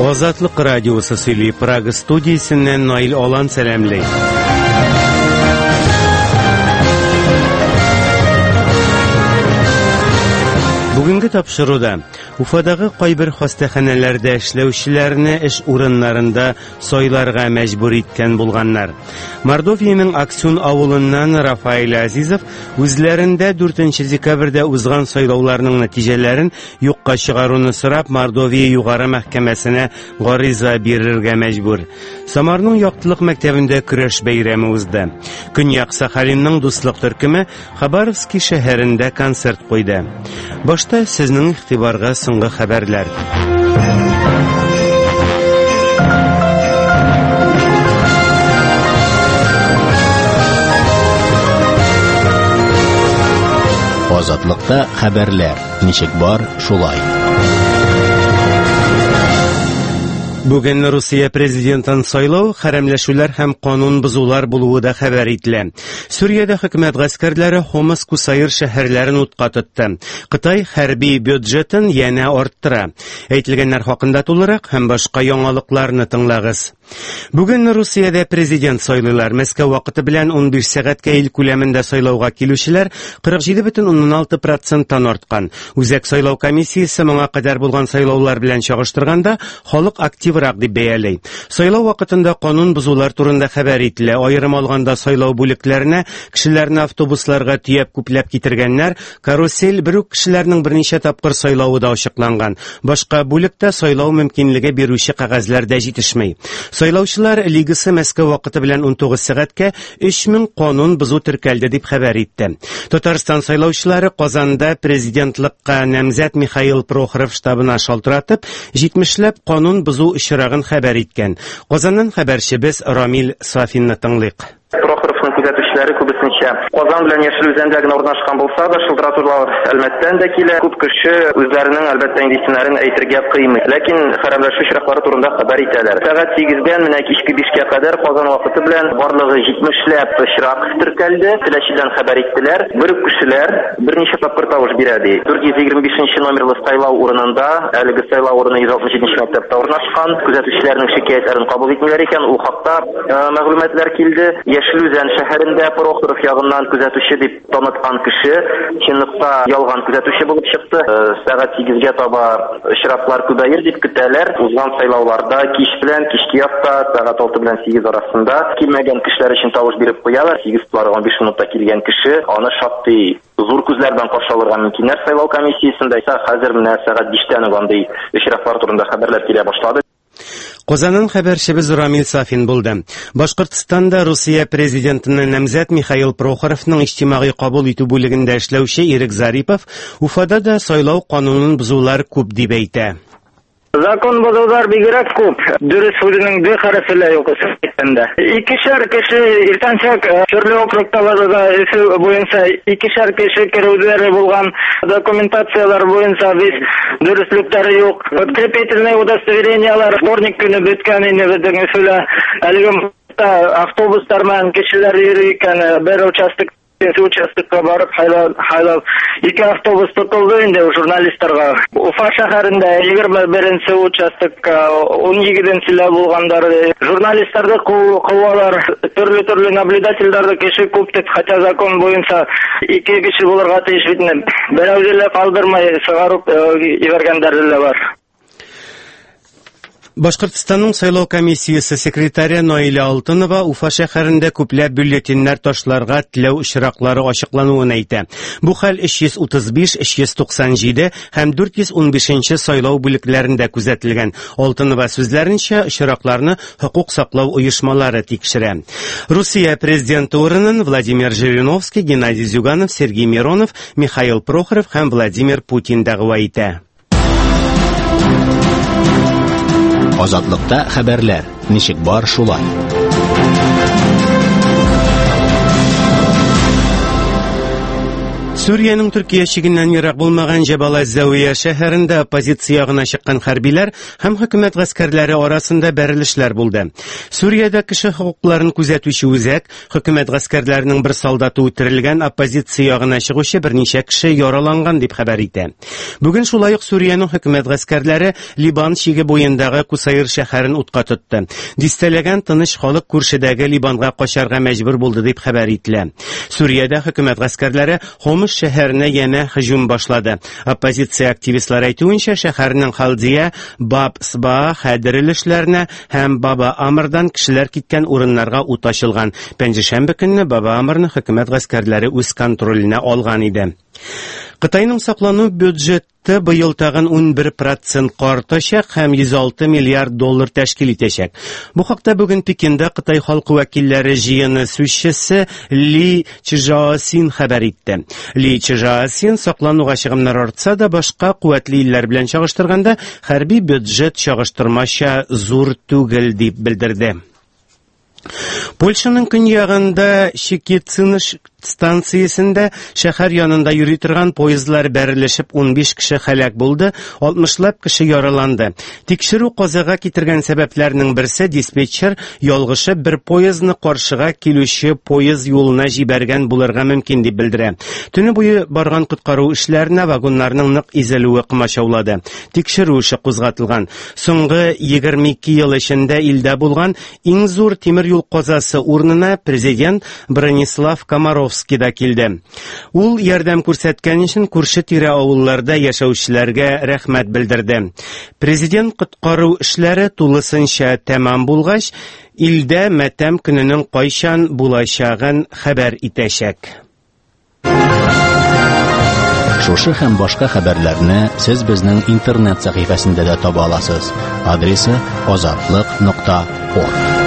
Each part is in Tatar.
Азатлык радиосы сөйли, Прага студиясеннән Наил Алан сәламлый. Бүгенге тапшыруда Уфадагы кайбер хастаханәләрдә эшләүчеләрне эш урыннарында сайларга мәҗбүр иткән булганнар. Мордовияның Аксюн авылыннан Рафаэль Азизов үзләрендә 4 декабрьдә узган сайлауларның нәтиҗәләрен юкка чыгаруны сорап Мордовия югары мәхкәмәсенә гариза бирергә мәҗбүр. Самарның яктылык мәктәбендә көрәш бәйрәме узды. Көньяк Сахалинның дуслык төркеме Хабаровский шәһәрендә концерт куйды. Башта сезнең игътибарга соңгы хәбәрләр. Азатлыкта хәбәрләр. Ничек бар, шулай. Бүген Русия президентын сайлау, хәрәмләшүләр һәм канун бузулар булуы да хәбәр ителә. Сүриядә хөкүмәт гаскәрләре Хомс, Кусайыр шәһәрләрен утка тотты. Кытай хәрби бюджетын янә арттыра. Әйтелгәннәр хакында тулырак һәм башка яңалыкларны тыңлагыз. Бүген Русиядә президент сайлаулар. Мәскәү вакыты белән 15 сәгатькә ил күләмендә сайлауга килүчеләр 47,6%-тан арткан. Үзәк сайлау комиссиясе моңа кадәр булган сайлаулар белән чагыштырганда халык активрак дип бәяләй. Сайлау вакытында канун бузулар турында хәбәр ителә. Аерым алганда сайлау бүлекләренә кешеләрне автобусларга төяп күпләп китергәннәр, карусель бер үк кешеләрнең берничә тапкыр сайлавы да ачыкланган. Башка бүлектә сайлау мөмкинлеге бирүче кәгазьләр дә җитешмәй. Сайлаучылар лигасы Мәскәү вакыты белән 19 сәгатькә 3000 канун бузу теркәлде дип хәбәр итте. Татарстан сайлаучылары Казанда президентлыкка намзәт Михаил Прохоров штабына шалтыратып, 70ләп канун бузу очрагын хәбәр иткән. Казаннан хәбәрчебез Рамил Сафинны тыңлыйк. Прохоровның күзәтүчеләре күбесенчә Казан белән Яшел үзәндә генә урнашкан булса да, шылтыратулар Әлмәттән дә килә. Күп кеше үзләренең әлбәттә инде исемнәрен әйтергә кыймый. Ләкин хәрәмләшү очраклары турында хәбәр итәләр. Сәгать 8-дән менә кичке 5-кә кадәр Казан вакыты белән барлыгы 70ләп очрак теркәлде. Теләчедән хәбәр иттеләр. Бер кешеләр берничә тапкыр тавыш бирә ди. 425 номерлы сайлау урынында әлеге сайлау урыны 167 мәктәптә урнашкан. Күзәтүчеләрнең шикаятьләрен кабул итмиләр икән. Ул хакта мәгълүматлар килде. Яшел үзән шәһәрендә Прохоров ягыннан күзәтүче дип таныткан кеше чынлыкта ялган күзәтүче булып чыкты. Сәгать 8-гә таба очраклар күбәер дип көтәләр. Узган сайлауларда кич белән кичке якта сәгать 6 белән 8 арасында килмәгән кешеләр өчен тавыш биреп куялар. 8:15 минутта килгән кеше аны шактый зур күзләрдән каршы алырга мөмкиннәр. Сайлау комиссиясендә исә хәзер менә сәгать 5-тән андый очраклар турында хәбәрләр килә башлады. Казаннан хәбәрчебез Рамил Сафин булды. Башкортстанда Русия президентының намзәт Михаил Прохоровның иҗтимагый кабул итү бүлегендә эшләүче Ирек Зарипов Уфада да сайлау канунын бузулар күп дип әйтә. Закон бозулар бигрәк күп. Дөрес сүзенең бер хәрефе лә юк әйтәндә. Икешәр кеше иртәнчәк төрле округларда буенча икешәр кеше керүләре булган документациялар буенча дөреслекләре юк. Подкрепительные удостоверениялар вторник көне беткән инде безнең сөйлә. Әлегә автобустар белән кешеләр йөри икән бер участокка барып хайлап 2 автобус тотылды инде журналистларга. Уфа шәһәрендә 21-нче участокка 17-нчеләр булгандар. Журналистларны куалар, төрле наблюдательләрне кеше күп дип, хотя закон буенча 2 кеше булырга тиеш бит. Берәүләр калдырмай чыгарып ибәргәннәр дә бар. Башкортстанның сайлау комиссиясе секретаре Наиля Алтынова Уфа шәһәрендә күпләп бюллетеннәр ташларга теләү очраклары ачыклануын әйтә. Бу хәл 335, 397 һәм 415 сайлау бүлекләрендә күзәтелгән. Алтынова сүзләренчә, очракларны хокук саклау оешмалары тикшерә. Русия президенты урынын Владимир Жириновский, Геннадий Зюганов, Сергей Миронов, Михаил Прохоров һәм Владимир Путин дәгъва итә. Азатлыкта хәбәрләр. Ничек бар, шулай. Сүриянең Төркия чигеннән ерак булмаган Җабал аз-Зәвия шәһәрендә оппозиция ягына чыккан хәрбиләр һәм хөкүмәт гаскәрләре арасында бәрелешләр булды. Сүриядә кеше хукукларын күзәтүче үзәк, хөкүмәт гаскәрләренең бер солдаты үтерелгән, оппозиция ягына чыгучы берничә кеше яраланган дип хәбәр итә. Бүген шулай ук Сүриянең хөкүмәт гаскәрләре Либан чиге буендагы Кусайр шәһәрен утка тотты. Дистәләгән тыныч халык күршедәге Либанга качарга мәҗбүр булды дип хәбәр ителә. Сүриядә хөкүмәт гаскәрләре Хомс шәһәренә янә һөҗүм башлады. Оппозиция активистлары әйтүенчә, шәһәрнең Халдия, Баб-Сба хәдерелешләренә һәм Баба-Амрдан кешеләр киткән урыннарга ут ачылган. Пәнҗешәмбе көнне Баба-Амрны хөкүмәт гаскәрләре үз контроленә алган иде. Кытайның саклану бюджеты быел тагын 11% артачак һәм $106 миллиард тәшкил итәчәк. Бу хакта бүген Пекинда Кытай халкы вәкилләре җыены сүзчесе Ли Чжаосин хәбәр итте. Ли Чжаосин саклануга чыгымнар артса да башка куәтле илләр белән чагыштырганда хәрби бюджет чагыштырмача зур түгел дип белдерде. Польшаның көньягында Щекициныш станциясендә шәһәр янында йөри торган поездлар бәрелешеп 15 кеше һәлак булды, 60лап кеше яраланды. Тикшерү казага китергән сәбәпләрнең берсе диспетчер ялгышып бер поездны каршыга килүче поезд юлына җибәргән булырга мөмкин дип белдерә. Төне буе барган коткару эшләренә вагоннарның нык изелүе кымачаулады. Тикшерү эше кузгатылган. Соңгы 22 ел эчендә илдә булган иң зур тимер юл казасы урынына президент Бронислав Комаров да килде. Ул ярдәм күрсәткән өчен күрше-тирә авылларда яшәүчеләргә рәхмәт белдерде. Президент коткару эшләре тулысынча тәмам булгач, илдә матәм көненең кайчан булачагын хәбәр итәчәк. Шушы һәм башка хәбәрләрне сез безнең интернет сәхифәсендә дә таба аласыз. Адресы azatliq.org.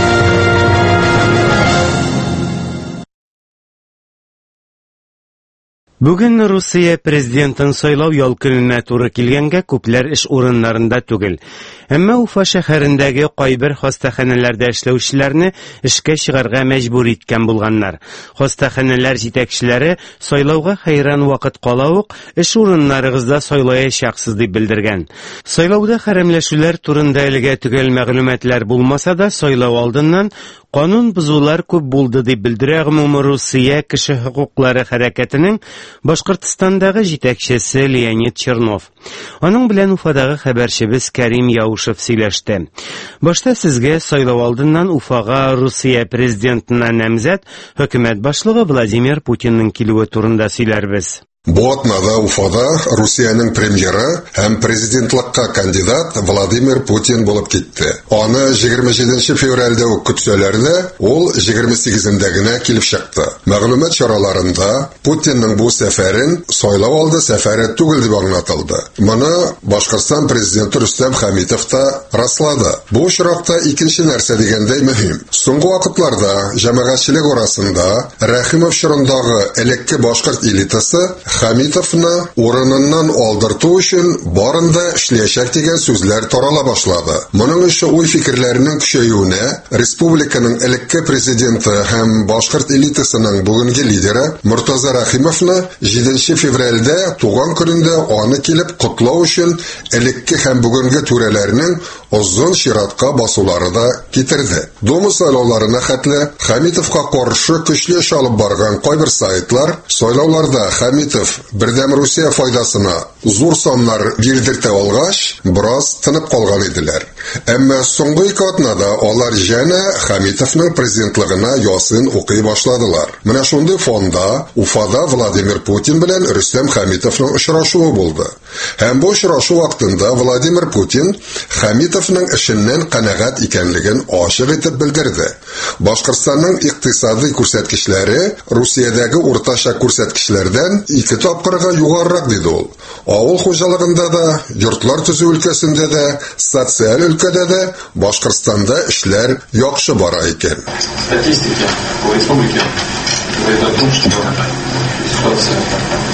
Бүген Русия президентын сайлау ял көненә туры килгәнгә күпләр эш урыннарында түгел. Әмма Уфа шәһәрендәге кайбер хастаханәләрдә эшләүчеләрне эшкә чыгарга мәҗбүр иткән булганнар. Хастаханәләр җитәкчеләре сайлауга хәйран вакыт кала ук эш урыннарыгызда сайлаячаксыз дип белдергән. Сайлауда хәрәмләшүләр турында әлегә төгәл мәгълүматлар булмаса да, сайлау алдыннан канун бузулар күп булды дип белдерә Гомуми Русия кеше хокуклары хәрәкәтенең Башкортстандагы җитәкчесе Леонид Чернов. Аның белән Уфадагы хәбәрчебез Кәрим Яушев сөйләште. Башта сезгә сайлау алдыннан Уфага Русия президентына намзәт хөкүмәт башлыгы Владимир Путинның килүе турында сөйләрбез. Бу атнада Уфада Русияның премьеры һәм президентлыкка кандидат Владимир Путин булып китте. Аны 27 февральдә үк көтсәләр дә, ул 28-дә генә килеп чыкты. Мәгълүмат чараларында Путинның бу сәфәрен сайлау алды сәфәре түгел дип аңлатылды. Моны Башкортстан президенты Рөстәм Хәмитов та раслады. Бу очракта икенче нәрсә дигәндәй мөһим. Соңгы вакытларда җәмәгатьчелек арасында Рәхимов чорындагы элекке башкорт элитасы Хәмитовны урыныннан алдырту өчен барында эшләячәк дигән сүзләр тарала башлады. Моның өчен уй фикерләренең көчәюенә республиканың элекке президенты һәм башкорт элитасының бүгенге лидеры Муртаза Рәхимовны 7 февральдә туган көнендә аны килеп котлау өчен элекке һәм бүгенге түрәләрнең озын чиратка басулары да китерде. Дума сайлауларына хәтле Хәмитовка каршы көчле шалып барган кайбер сайтлар сайлауларда Хәмитов Бердәм Русия файдасына зур саннар бирдертә алгач, бераз тынып калган иделәр. Әмма соңгы 2 атнада алар җәнә Хәмитовның президентлыгына ясын укый башладылар. Менә шундый фонда Уфада Владимир Путин белән Рөстәм Хәмитовның очрашуы булды. Һәм бу очрашу вакытында Владимир Путин Хәмитовның эшеннән канәгать икәнлеген ачык итеп белдерде. Башкортстанның икътисади күрсәткечләре Русиядәге уртача күрсәткечләрдән 2 тапкырга югарырак диде ул. Авыл хуҗалыгында да, йортлар төзү өлкәсендә дә, социаль өлкәдә дә Башкортстанда эшләр яхшы бара икән. Статистика по республике говорит о том, что ситуация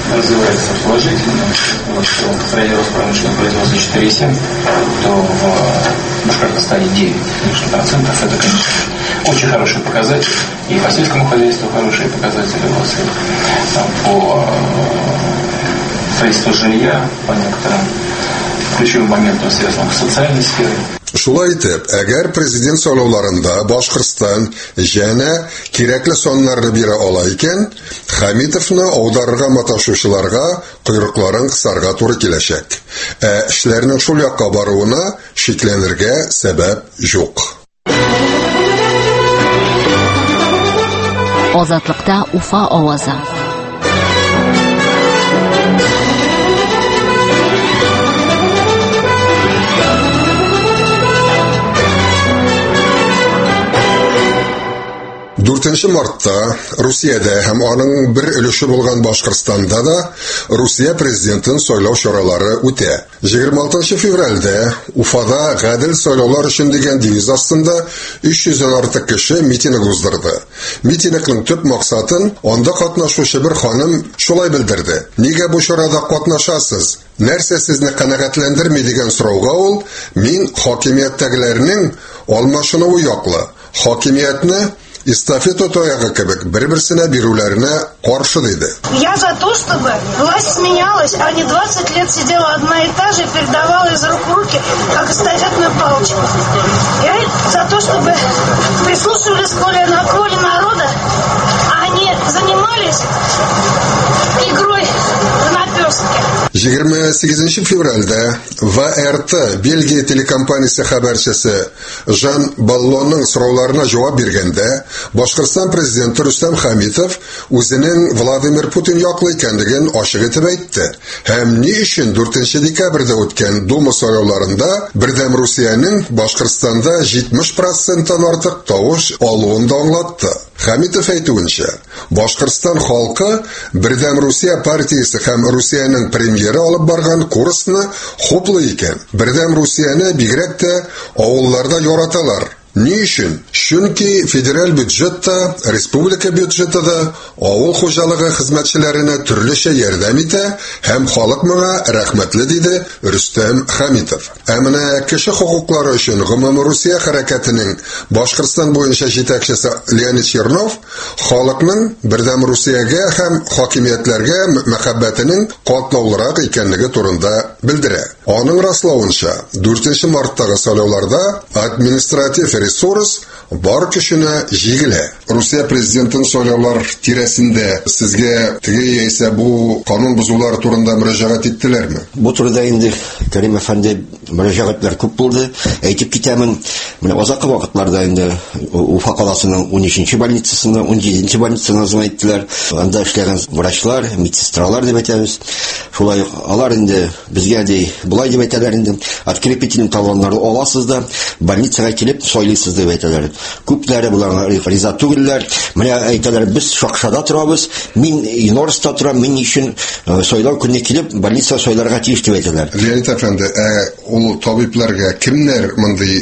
развивается положительно. Вот, в районе промышленного производства 4,7, то в Башкортостане 9%. Это, конечно, очень хороший показатель. И по сельскому хозяйству хорошие показатели. По строительству жилья, по некоторым ключевым моментам, связанным с социальной сферой. Шулай итеп, әгәр президент сайлауларында Башкортстан җәнә кирәкле соннарны бирә ала икән, Хәмитовны аударырга маташучыларга койрыкларын кысарга туры киләчәк. Эшләрнең шул якка баруына шикләнергә сәбәп юк. Азатлыкта Уфа авазы. Дүртенче мартта Русиядә һәм аның бер өлеше булган Башкортстанда да Русия президентын сайлау чаралары үтә. 26 февральдә Уфада гадел сайлаулар өчен дигән девиз астында 300-дән артык кеше митинг уздырды. Митингның төп максатын анда катнашучы бер ханым шулай белдерде. Нигә бу чарада катнашасыз? Нәрсә сезне канәгатьләндерми дигән сорауга ул: мин хакимияттәгеләрнең алмашынуы яклы. Хакимиятне эстафета таягы кебек бер-берсенә бирүләренә каршы диде. Я за то, чтобы власть сменялась, а не 20 лет сидела одна и та же, передавала из рук в руки, как эстафетную палочку. Я за то, чтобы прислушивались к воле народа, а не занимались игрой в наперстке. 28 февральдә ВРТ Бельгия телекомпаниясе хәбәрчесе Жан Баллонның сорауларына җавап биргәндә, Башкортстан президенты Рустам Хәмитов үзенең Владимир Путин яклы икәнлеген ачык итеп әйтте. Һәм ни өчен 4 декабрьдә үткән Дума сайлауларында бердәм Русиянең Башкортстанда 70%-тан артык тавыш алуын да аңлатты. Хәмитов әйтүенчә, Башкортстан халкы бердәм Русия партиясе һәм Русиянең премьеры алып барган курсны хуплый икән. Бердәм Русияне бигрәк тә авылларда яраталар. Ни өчен? Чөнки федераль бюджетта, республика бюджеты да авыл хуҗалыгы хезмәтчеләренә төрлечә ярдәм итә һәм халык моңа рәхмәтле диде Рустам Хәмитов. Ә менә кеше хокуклары өчен гомуми Русия хәрәкәтенең Башкортстан буенча җитәкчесе Леонид Чернов халыкның бердәм Русиягә һәм хакимиятләргә мәхәббәтенең катлаулырак икәнлеге турында белдерә. Аның раславынча, 4 марттагы сайлауларда административ ресурс бар кешене җигелә. Русия президентын сайлаулар тирәсендә сезгә теге яисә бу канун бузулар турында мөрәҗәгать иттеләрме? Бу турыда инде Кәрим әфәнде мөрәҗәгатьләр күп булды. Әйтеп китәмен, менә узакы вакытларда инде Уфа каласының 13-нче больницасында, 17-нче больницасына әйттеләр. Анда эшләгән врачлар, медсестралар дип әйтәбез. Шулай алар инде безгә ди булай дип әйтәләр инде. Открепительный талоннарны аласыз да больницага килеп сайлыйсыз дип әйтәләр. Күпләре буларга риза түгелләр. Менә әйтәләр, без Шакшада торабыз, мин Инорста торам, мин өчен сайлау көнне килеп больница сайларга тиеш дип әйтәләр. Леонид әфәнде, ул табибларга кемнәр мондый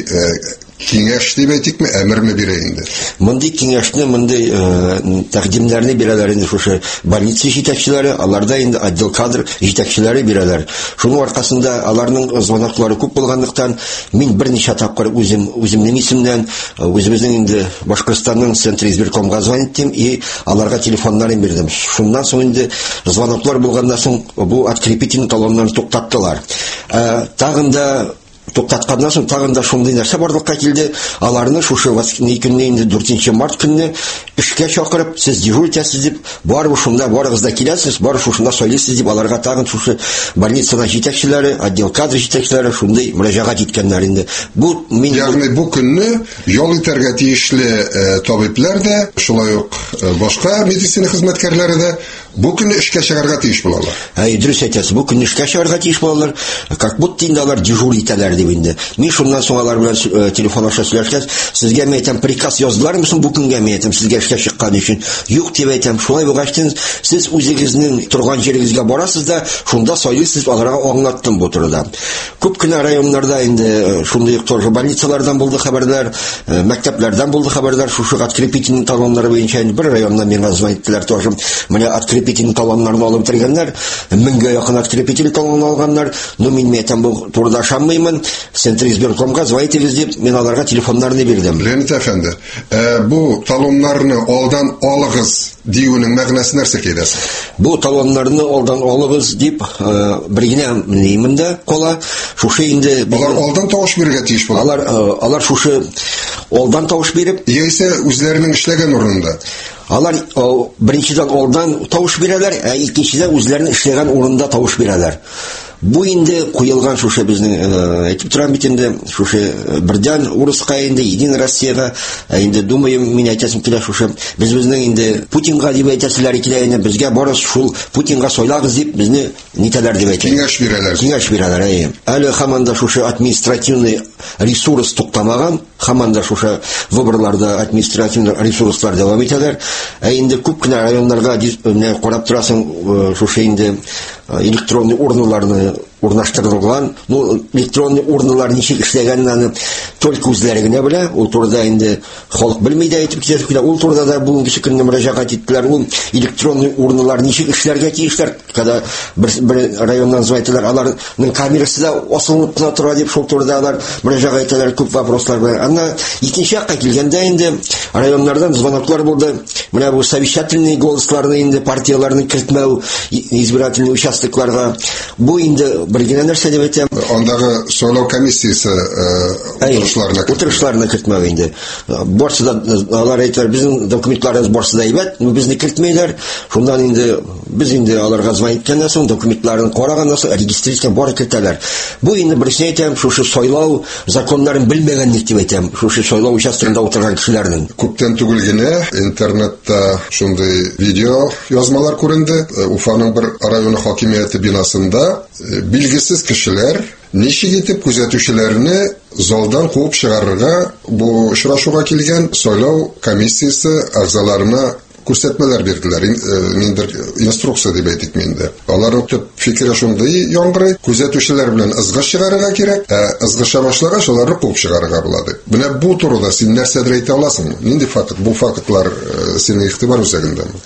киңәш дип әйтикме, әмерме бирә инде? Мондый киңәшне, мондый тәкъдимнәрне бирәләр инде шушы больница җитәкчеләре, аларда инде отдел кадр җитәкчеләре бирәләр. Шуның аркасында аларның звоноклары күп булганлыктан, мин берничә тапкыр үземнең исемнән үзебезнең инде Башкортстанның центр избиркомга звонить иттем и аларга телефоннарын бирдем. Шуннан соң инде звоноклар булганнан соң бу открепительный талоннарны туктаттылар. Тагын да туктатканнан соң тагын да шундый нәрсә барлыкка килде. Аларны шушы көнне инде 4 март көнне эшкә чакырып, сез дежур итәсез дип, барыбыз шунда барыгыз да киләсез, барыбыз шушында сөйлисез дип аларга тагын шушы больницада җитәкчеләре, отдел кадр җитәкчеләре шундый мөрәҗәгать иткәннәр инде. Бу мин ягъни бу көнне ял итәргә тиешле табиблар да, шулай ук башка медицина хезмәткәрләре дә бу көнне эшкә чыгарга тиеш булалар. Дөрес әйтәсез, бу көнне эшкә чыгарга тиеш булалар. Как будто инде алар дежур итәләр дип инде. Мин шуннан соң алар белән телефон аша сөйләшкәч, сезгә мәйтәм приказ яздылармы соң бу көнгә мәйтәм, сезгә эшкә чыккан өчен. Юк дип әйтәм, шулай булгач, сез үзегезнең торган җирегезгә барасыз да, шунда сайлыйсыз, аларга аңлаттым бу турыда. Күп кенә районнарда инде шундый тоже больницалардан булды хәбәрләр, мәктәпләрдән булды хәбәрләр, шушы открепительный талоннары буенча бер районнан миңа звониттеләр тоже. Менә открепительный талоннарны алып бетергәннәр, 1000-гә якын открепительный талон алганнар. Ну мин әйтәм, бу турыда шаммыймын. Центризбиркомга звонить итегез дип, мин аларга телефоннарны бирдем. Леонид әфәнде, бу талоннарны алдан алыгыз диюнең мәгънәсе нәрсә кайдасы? Бу талоннарны алдан алыгыз дип бер генә нимендә кала. Шушы инде алар алдан тавыш бирергә тиеш булалар. Алар шушы алдан тавыш биреп, яисә үзләренең эшләгән урынында. Алар беренчедән алдан тавыш бирәләр, икенчедән үзләренең эшләгән урынында тавыш бирәләр. Бу инде куелган шушы безнең әйтеп торам бит инде шушы бердән урыска инде Единая Россияга инде думаем мин әйтәсем килә шушы безнең инде Путинга дип әйтәселәр килә инде безгә барыс шул Путинга сайлагыз дип безне нитәләр дип әйтә. Киңәш бирәләр. Әле һаман да шушы административный ресурс туктамаган, һаман да шушы выборларда административный ресурслар дәвам итәләр. Инде күп кенә районнарга менә карап торасың шушы инде электронный урыннарны урнаштырылган. Ну, электронный урыннар ничек эшләгәнне только үзләре генә белә. Ул турыда инде халык белми дә әйтеп китә. Ул турыда да бүгенге көнне мөрәҗәгать иттеләр. Ул электронный урыннар ничек эшләргә тиешләр? Когда бер районнан звонителәр, аларның камерасы да асылынып кына тора дип, шул турыда алар мөрәҗәгать итәләр, күп вопрослар бар. Аны икенче якка килгәндә инде районнардан звоноклар булды. Менә бу совещательный голосларны инде партияларны кертмәү избирательный участокларга. Бу инде бер генә нәрсә дип әйтәм. Андагы сайлау комиссиясе утырышларына кертмәү инде. Барсы да алар әйтәләр, безнең документларыбыз барсы да әйбәт, безне кертмәйләр. Шундан инде без инде аларга звонить иткәннән соң документларын караганнан соң регистрациягә бары кертәләр. Бу инде берсе әйтәм, шушы сайлау законнарын белмәгәнлек дип әйтәм. Шушы сайлау участогында утырган кешеләрнең. Күптән түгел генә интернетта шундый видео язмалар күренде. Уфаның бер районы хакимияте бинасында билгесез кешеләр ничек итеп күзәтүчеләрне залдан куып чыгарырга бу очрашуга килгән сайлау комиссиясе әгъзаларына күрсәтмәләр бирделәр. Ниндер инструкция дип әйтик миндә. Аларның төп фикере шундый яңгырый, күзәтүчеләр белән ызгыш чыгарырга кирәк, ызгыша башлагач аларны куып чыгарырга булады. Менә бу турыда син нәрсәдер әйтә аласыңмы? Нинди факт? Бу фактлар синең игътибар үзәгендәме?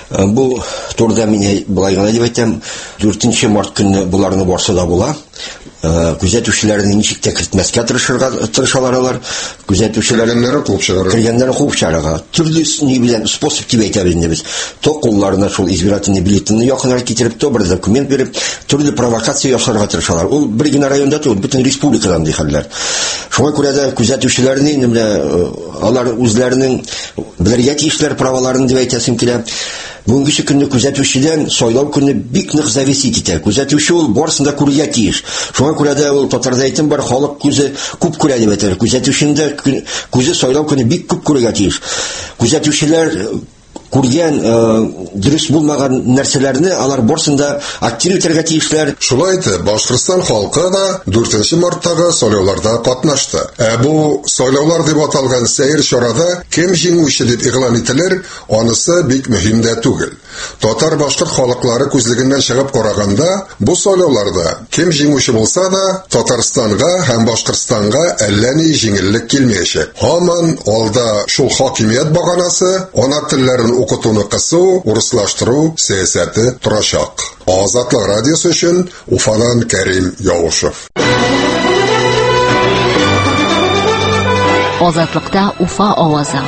Бу турыда мин булай гына дип әйтәм, 4 март көнне буларны барса да була. Күзәтүчеләрне ничек тә кертмәскә тырышалар алар. Күзәтүчеләрне кергәннәрне куып чыгарырга. Төрле ни белән способ дип әйтәбез инде без. То кулларына шул избирательный бюллетеньне якынрак китереп, то бер документ биреп, төрле провокация ясарга тырышалар. Ул бер генә районда түгел, бөтен республикадан ди хәлләр. Шуңа күрә дә күзәтүчеләрне инде алар үзләренең белергә тиешләр праваларын дип әйтәсем килә. Бүгенге көнне күзәтүчедән сайлау көнне бик нык зависит итә. Күзәтүче ул барсын да күрергә тиеш. Шуңа күрә дә ул татарда әйтем бар, халык күзе күп күрә дип әйтәләр. Күзәтүчендә күзе сайлау көнне бик күп күрергә тиеш. Күзәтүчеләр күргән дөрес булмаган нәрсәләрне алар барсында актив итәргә тиешләр. Шулай итеп, Башкортстан халкы да 4 марттагы сайлауларда катнашты. Бу сайлаулар дип аталган сәер чарада кем җиңүче дип игълан ителер, анысы бик мөһим дә түгел. Татар башкорт халыклары күзлегеннән чыгып караганда, бу сайлауларда кем җиңүче булса да, Татарстанга һәм Башкортстанга әллә ни җиңеллек килмәячәк. Һаман алда шул хакимият баганасы, ана телләрен укытуны кысу, урыслаштыру сәясәте торачак. Азатлык радиосы өчен Уфадан Кәрим Яушев. Азатлыкта Уфа авазы.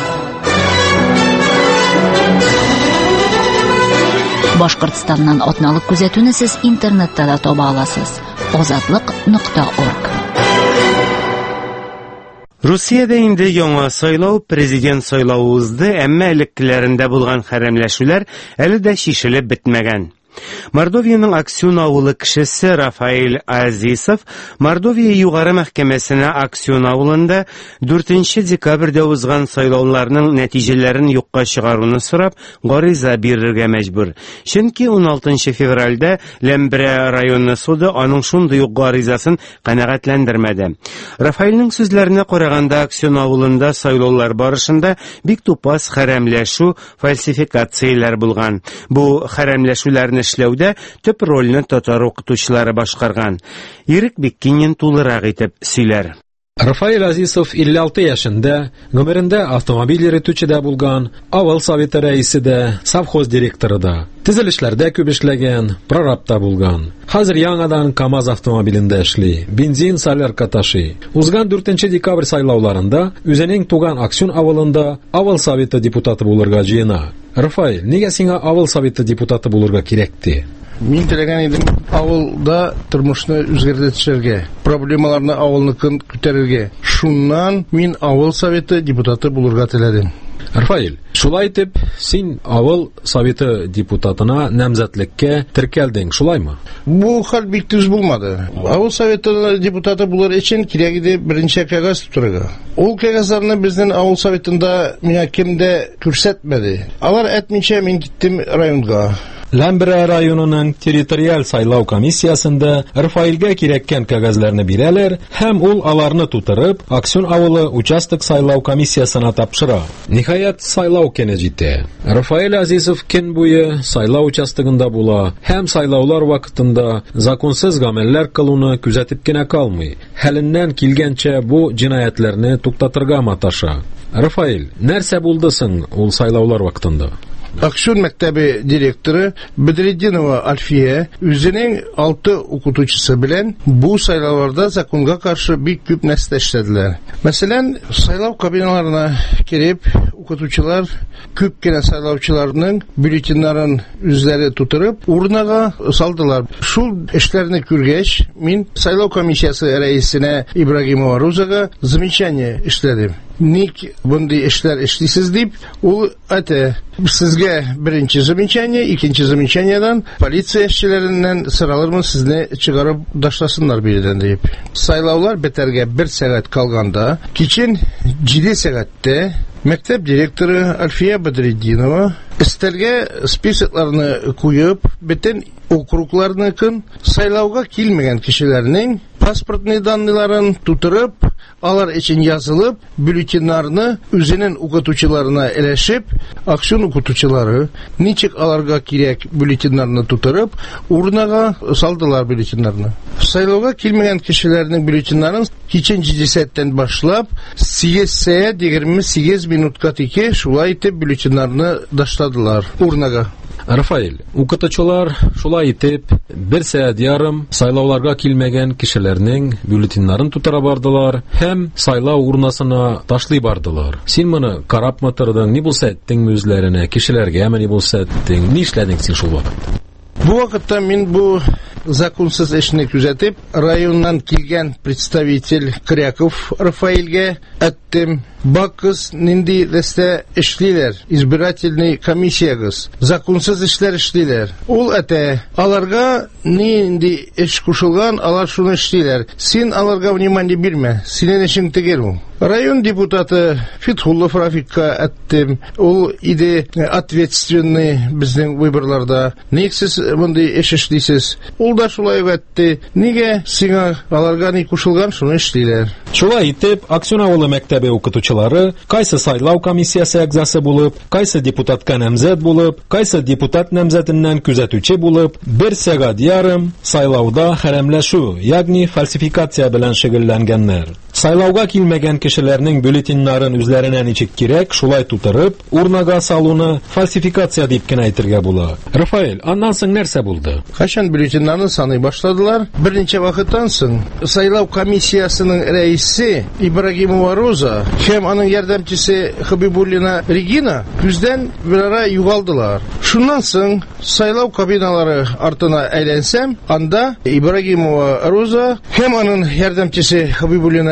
Башкортстаннан атналык күзәтүне сез интернетта да таба аласыз. Азатлык.орг. Русиядә инде яңа сайлау, президент сайлауы узды, әмма элеккеләрендә булган хәрәмләшүләр әле дә шишелеп бетмәгән. Мордовияның Аксюн авылы кешесе Рафаэль Азисов Мордовия югары мәхкәмәсенә Аксюн авылында 4 декабрьдә узган сайлауларның нәтиҗәләрен юкка чыгаруны сорап гариза бирергә мәҗбүр. Чөнки 16 февральдә Лембре районы суды аның шундый ук гаризасын канәгатьләндермәде. Рафаэльнең сүзләренә караганда, Аксюн авылында сайлаулар барышында бик тупас хәрәмләшү, фальсификацияләр булган. Бу хәрәмләшүләрне эшләүдә төп рольне татар укытучылары башкарган. Ирек Беккинин тулырак итеп сөйләр. Рафаэль Азисов 56 яшында, гомерендә автомобиль йөртүчедә булган, авыл советы рәисе дә, совхоз директоры да, төзелешләрдә күп эшләгән, прорабта булган. Хәзер яңадан КАМАЗ автомобилендә эшли, бензин солярка ташый. Узган 4 декабрь сайлауларында үзенең туган Аксюн авылында авыл советы депутаты булырга җыена. Рафаэль, нигә сиңа авыл советы депутаты булырга кирәкте? Мин теләгән идем авылда тормышны үзгәртергә, проблемаларны авылныкын күтәрергә. Шуннан мин авыл советы депутаты булырга теләдем. Рафаэль, шулай итеп, син авыл советы депутатына намзәтлеккә теркәлдең, шулаймы? Бу хәл бик тиз булмады. Авыл советы депутаты булыр өчен кирәк иде беренче кәгазь тутырырга. Ул кәгазьләрне безнең авыл советында миңа кемдә күрсәтмәде. Алар әйтмичә мин киттем районга. Лембре районының территориаль сайлау комиссиясында Рафаэльгә кирәккән кәгазьләрне бирәләр һәм ул аларны тутырып Аксюн авылы участок сайлау комиссиясына тапшыра. Ниһаять сайлау көне җитә. Рафаэль Азисов көн буе сайлау участогында була һәм сайлаулар вакытында законсыз гамәлләр кылуны күзәтеп кенә калмый. Хәленнән килгәнчә бу җинаятларны туктатырга маташа. Рафаэль, нәрсә булды соң ул сайлаулар вакытында? Аксюн мәктәбе директоры Бедретдинова Альфия үзенең 6 укытучысы белән бу сайлауларда законга каршы бик күп нәрсә эшләделәр. Мәсәлән, сайлау кабиналарына кирип, укытучылар күп кенә сайлаучыларның бюллетеннарын үзләре тутырып, урынага салдылар. Шул эшләрне күргәч, мин сайлау комиссиясы рәисенә Ибрагимова Розага замечание эшләдем. Ник бундай эшләр эшлисез дип, ул әйтә, сезгә беренче замечание, икенче замечаниедан полиция эшчеләреннән соралырмын сезне чыгарып дашласыннар биредән дип. Сайлаулар бетәргә 1 сәгать калганда, кичен 7 сәгатьтә мәктәп директоры Альфия Бедретдинова өстәлгә списокларны куеп, бөтен округларныкын сайлауга килмәгән кешеләрнең паспортный данныйларын тутырып, алар өчен язылып, бюллетеннарны үзенең укытучыларына эләшеп, Аксюн укытучылары ничек аларга кирәк бюллетеннарны тутырып, урынага салдылар бюллетеннарны. Сайлауга килмәгән кешеләрнең бюллетеннарын кичен 7 сәгатьтән башлап 8 сәгать 28 минутка тике шулай итеп бюллетеннарны дашладылар урынага. Рафаэль, укытучылар шулай итеп 1 сәгать ярым сайлауларга килмәгән кешеләрнең бюллетеннарын тутыра бардылар һәм сайлау урнасына ташлый бардылар. Син моны карапмы тордың, ни булса әйттең үзләренә, кешеләргә ни булса әйттең, ни эшләдең син шул вакытта? Бу вакытта мин бу законсыз эшне күзәтеп, районнан килгән представитель Кряков Рафаэльгә әйттем, бакыз нинди дәстә эшлиләр, избирательный комиссиягыз, законсыз эшләр эшлиләр. Ул әйтә, аларга нинди эш кушылган, алар шуны эшлиләр. Син аларга внимание бирмә, синең эшең тегер ул. Район депутаты Фитхуллов Рафикка әйттем, ул иде ответственный безнең выборларда. Ник сез мондый эш эшлисез? Ул да шулай әйтте. Нигә сиңа аларга ни кушылган, шуны эшлиләр. Шулай итеп, Аксюн авылы мәктәбе укытучылары кайсы сайлау комиссиясы әгъзасы булып, кайсы депутатка намзәт булып, кайсы депутат намзәтеннән күзәтүче булып, 1 сәгать ярым сайлауда хәрәмләшү, ягъни фальсификация белән шөгыльләнгәннәр. Сайлауга килмәгән кешеләрнең бюллетеннарын үзләренә ничек кирәк, шулай тутырып, урнага салуны фальсификация дип кенә әйтергә була. Рафаэль, аннан соң нәрсә булды? Качан бюллетеннарны саный башладылар, берничә вакыттан соң сайлау комиссиясының рәисе Ибрагимова Роза һәм аның ярдәмчесе Хабибуллина Регина күздән берара югалдылар. Шуннан соң сайлау кабиналары артына әйләнсәм, анда Ибрагимова Роза һәм аның ярдәмчесе Хабибуллина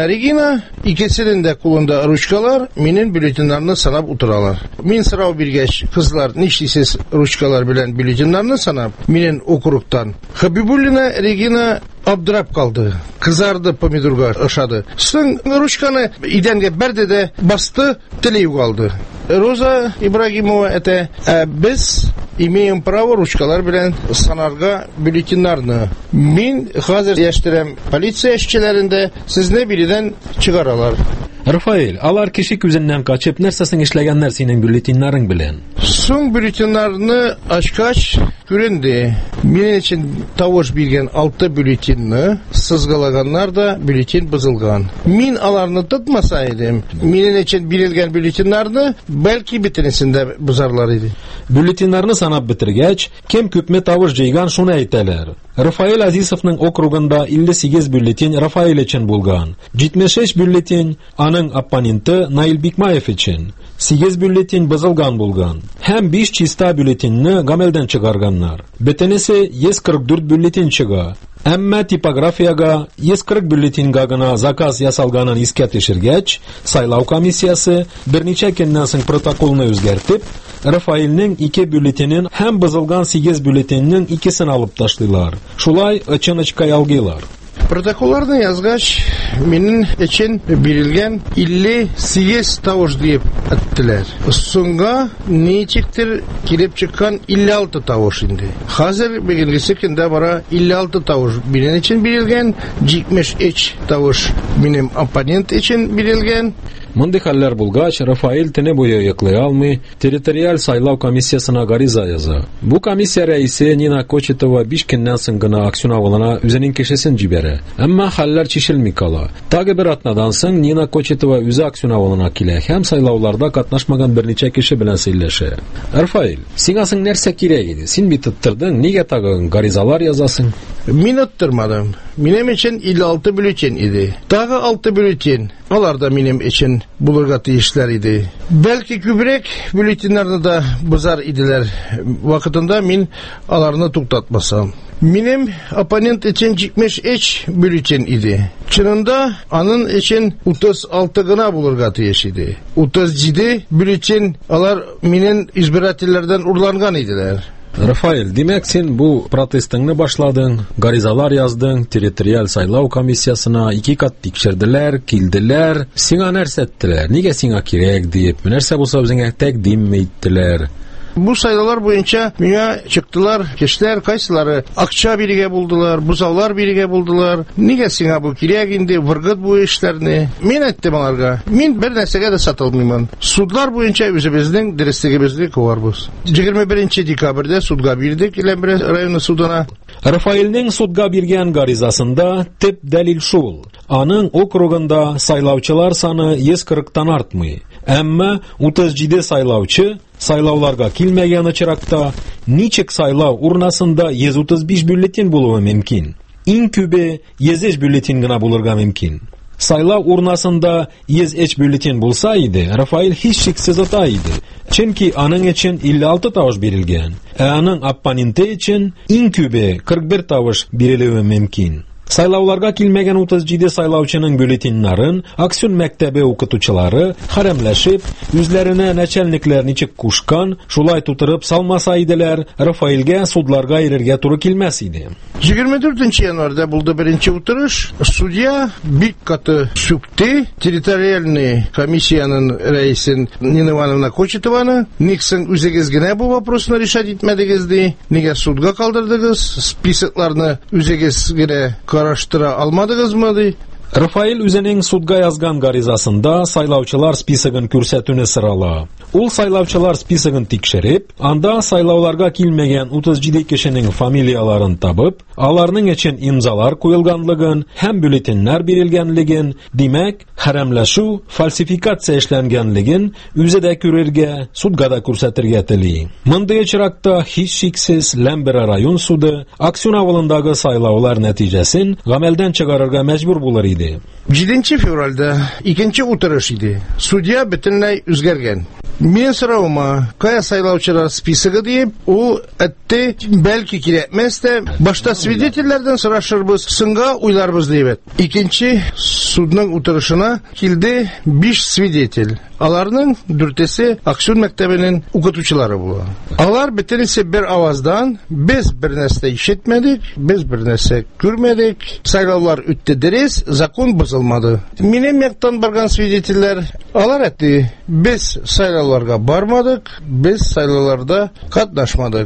Регина, ikisinin de kolunda ruşkalar, minin bültenlerini sanap oturalar. Min sırav bilgeç kızlar nişlisiz ruşkalar bilen bültenlerini sanap, minin okuruktan. Habibulina Regina abdurab kaldı. Kızardı pomidorga aşadı. Sın ruşkanı idenge berde de bastı, teleyu kaldı. Роза Ибрагимова это biz имеем право ruşkalar bilen sanarga bültenlerini. Min hazır yaştırem politsiya işçilerinde siz ne biriden çıkaralar. Rafael, alar kişi yüzünden kaçıp nersesini işlegenler senin bültenlerin bilen. Son bültenlerini açkaç göründü. Benim için tavuş bilgen 6 bültenini sızgalaganlar da bülten bızılgan. Min alarını tutmasaydım, benim için birilgen bültenlerini belki bitirisinde bızarlarıydı. Bültenlerini sanap bitirgeç, kim küpme tavuş ceygan şunu eyteler. Rafael Azizov'ның okrugunda 58 bülten Rafael için bulgan. 76 bülten anın opponenti Nail Bikmayev için. 8 bülten bızılgan bulgan. Hem 5 çista bültenini gamelden çıkarganlar. Betenesi 144 bülten çıga. Әмма типографияга 140 бюллетенга гына заказ ясалганын искә төшергәч, сайлау комиссиясы берничә көннән соң протоколны үзгәртеп, Рафаэльнең 2 бюллетенен һәм бызылган 8 бюллетеннең икесен алып ташлыйлар. Шулай ычын-ычка ялгыйлар. Protokollarını yazgaç, benim için birilgen 58 tavuş deyip ettiler. Songa neyçiktir kirip çıkan 56 tavuş indi. Hazır bilgisi kinde bara 56 tavuş benim için birilgen, 73 tavuş benim opponent için birilgen. Мондый хәлләр булгач, Рафаэль төне буе йоклый алмый, территориаль сайлау комиссиясына гариза яза. Бу комиссия рәисе Нина Кочетова 5 көннән соң гына акцион авылына үзенең кешесен җибәрә. Әмма хәлләр чишелми кала. Тагы бер атнадан соң Нина Кочетова үзе акцион авылына килә һәм сайлауларда катнашмаган берничә кеше белән сөйләшә. Рафаэль, сиңа соң нәрсә кирәк иде? Син бит тоттырдың, нигә тагы гаризалар язасың? Мин оттырмадым. Benim için 56 bülten idi. Tағы 6 bülten. Onlar da benim için bulurga tiyişler idi. Belki kübrek bültenlerini de bızar idiler. Vakitinde min alarını tuktatmasam. Benim opponent için 73 bülten idi. Çınında anın için 36 gına bulurga tiyiş idi. 37 bülten alar benim избирательlerden urlangan idiler. Рафаэль, демәк син бу протестыңны башладың, гаризалар яздың, территориаль сайлау комиссиясына 2 кат тикшерделәр, килделәр, сиңа нәрсә иттеләр, нигә сиңа кирәк дип, нәрсә булса үзеңә тәкъдим иттеләр? Bu sayılar boyunca dünya çıktılar, kişiler kaysileri akça birige buldular, buzavlar birige buldular. Niye sana bu kirek indi, vırgıt bu işlerini? Min ettim onlarga. Min bir nesege de satılmayman. Sudlar boyunca üzümüzden dürüstlüğümüzü kovarbuz. 21 dekabrde sudga birdik İlembre rayonu suduna. Рафаэльнең судга биргән гаризасында тип дәлил шул. Аның округында сайлаучылар саны 140-тан артмый. Әмма 37 сайлаучы сайлауларга килмәгән очракта ничек сайлау урнасында 135 бюллетен булуы мөмкин? Иң күбе 103 бюллетен гына булырга мөмкин. Сайлау урнасында 103 бюллетен булса иде, Рафаэль һич шиксез ота иде. Чөнки аның өчен 56 тавыш бирелгән, ә аның оппоненты өчен иң күбе 41 тавыш бирелүе мөмкин. Сайлауларга килмәгән 37 сайлаучының бюллетеннарын акцион мәктәбе укытучылары хәрәмләшеп, үзләренә начальниклар ничек кушкан, шулай тутырып салмаса иделәр, Рафаэльгә судларга йөрергә туры килмәс иде. 24 январда булды беренче утырыш. Судья бик каты сүкте территориальный комиссияның рәисен Нина Ивановна Кочетованы. Никсен үзегез генә бу вопросны решать итмәдегез ди. Нигә судга калдырдыгыз? Списокларны үзегез генә караштыра алмадыгызмы ди? Рафаэль үзенең судга язган гаризасында сайлаучылар списогын күрсәтүне сорала. Ул сайлаучылар списогын тикшереп, анда сайлауларга килмәгән 37 кешенең фамилияларын табып, аларның өчен имзалар куелганлыгын һәм бюллетеннәр бирелгәнлеген, димәк, хәрәмләшү, фальсификация эшләнгәнлеген үзе дә күрергә, судга да күрсәтергә тели. Мондый очракта һич шиксез Лембера район суды акцион авылындагы сайлаулар нәтиҗәсен гамәлдән чыгарырга мәҗбүр булыр иде. 7 fevralda ikinci oturuş idi. Судья bütünlüğü üzgergen. Мен сұрауыма, кая сайлаучылар списығы deyip, ол әтті бәлкі керекмес де, башта свидетельлерден сұрашырбыз, сынға уйларбыз дейбет. Икенче судның утырышына келді 5 свидетель. Аларның дүртесі Аксун мәктәбінің укытучылары була. Алар бітінесе бір аваздан, біз бір нәрсе ишетмедік, біз бір нәрсе көрмедік, сайлаулар үтті дерес, закон бұзылмады. Менен мектан барған свидетельлер, алар әтті, біз сайлауларға бармадық, біз сайлауларда қатнашмадық.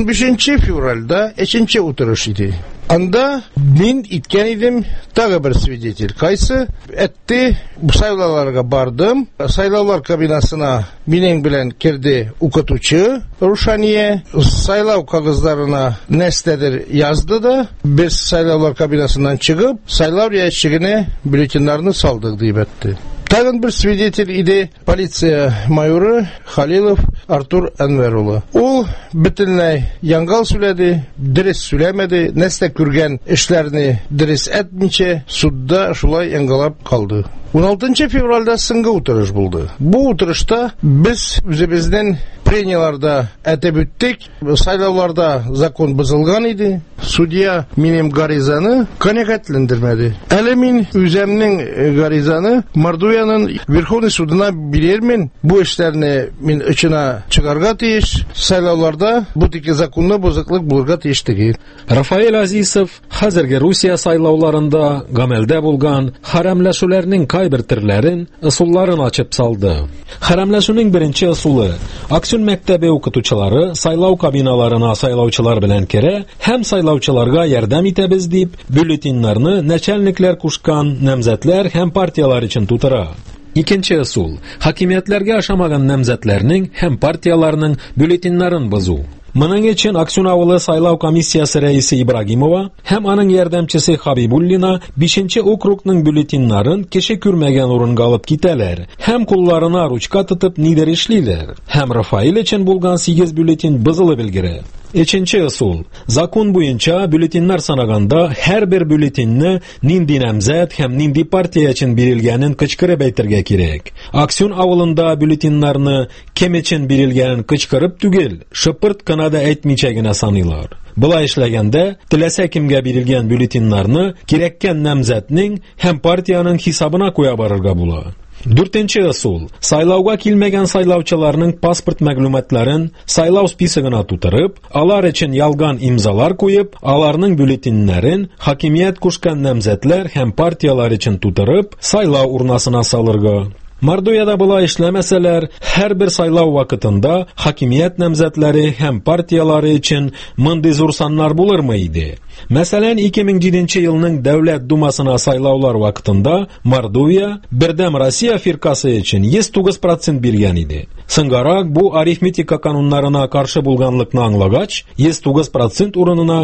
15 февральда 2 утырыш иди. Анда мен иткен идім тағы бір свидетель. Кайсы әтті сайлауларға бардым. Сайлаулар кабинасына менен білен керді укытучы Рушания. Сайлау қағыздарына нәстедір язды да, біз сайлаулар кабинасынан шығып, сайлау рәшігіне бюллетенларны салдық дейіп әтті. Тагын бір свидетель иде полиция майоры Халилов Артур Әнвәрулы. Ол бітілнәй яңғал сөйләді, діріс сөйләмәді, нәсті көрген эшләрне дөрес әтмичә судда шулай яңгалап калды. 16 февральда сыңгы утырыш булды. Бу утырышта без үзебездән пренияларда әтеп үттек, сайлауларда закон бозылган иде. Судья минем гаризаны канәгатьләндермәде. Әле мин үземнең гаризаны Мордовияның Верховный судына бирермен. Бу эшләрне мин ичина чыгарга тиеш. Сайлауларда бу тике законны бозыклык булырга тиеш түгел. Рафаэль Азисов хәзерге Русия сайлауларында гамәлдә булган хәрәмләшүләрнең кайбер төрләрен, ысулларын ачып салды. Хәрәмләшүнең беренче ысулы: Аксун мәктәбе укытучылары сайлау кабиналарына сайлаучылар белән керә һәм сайлаучыларга ярдәм итәбез дип, бюллетеннарны начальниклар кушкан намзәтләр һәм партиялар өчен тутыра. Икенче ысул: хакимиятләргә ошамаган намзәтләрнең һәм партияларның бюллетеннарын бозу. Моның өчен Аксун авылы сайлау комиссиясы рәисе Ибрагимова һәм аның ярдәмчесе Хабибуллина 5-нче округның бюллетеннарын кеше күрмәгән урынга алып китәләр һәм кулларына ручка тотып нидер эшлиләр. Һәм Рафаэль өчен булган 8 бюллетен бозылып өлгерә. Üçüncü ысул: закон буенча бюллетеннар санаганда һәр бер бюллетенне нинди намзәт һәм нинди партия өчен бирелгәнен кычкырып әйтергә кирәк. Аксун авылында бюллетеннарны кем өчен бирелгәнен кычкырып түгел, шыпырт кына да әйтмичә генә саныйлар. Булай эшләгәндә, теләсә кемгә бирелгән бюллетеннарны кирәккән намзәтнең һәм партияның хисабына куя барырга була. Дүртенче ысул: сайлауга килмәгән сайлаучыларның паспорт мәгълүматларын сайлау списогына тутырып, алар өчен ялган имзалар куеп, аларның бюллетеннәрен хакимият кушкан намзәтләр һәм партиялар өчен тутырып, сайлау урнасына салырга. Мордовияда була эшләмәсәләр, һәр бер сайлау вакытында хакимият намзәтләре һәм партиялары өчен мондый зур саннар булырмы иде? Мәсәлән, 2007 елның Дәүләт Думасына сайлаулар вакытында Мордовия Бердәм Россия фиркасы өчен 109% биргән иде. Соңгарак бу арифметика кануннарына каршы булганлыкны аңлагач, 109% урынына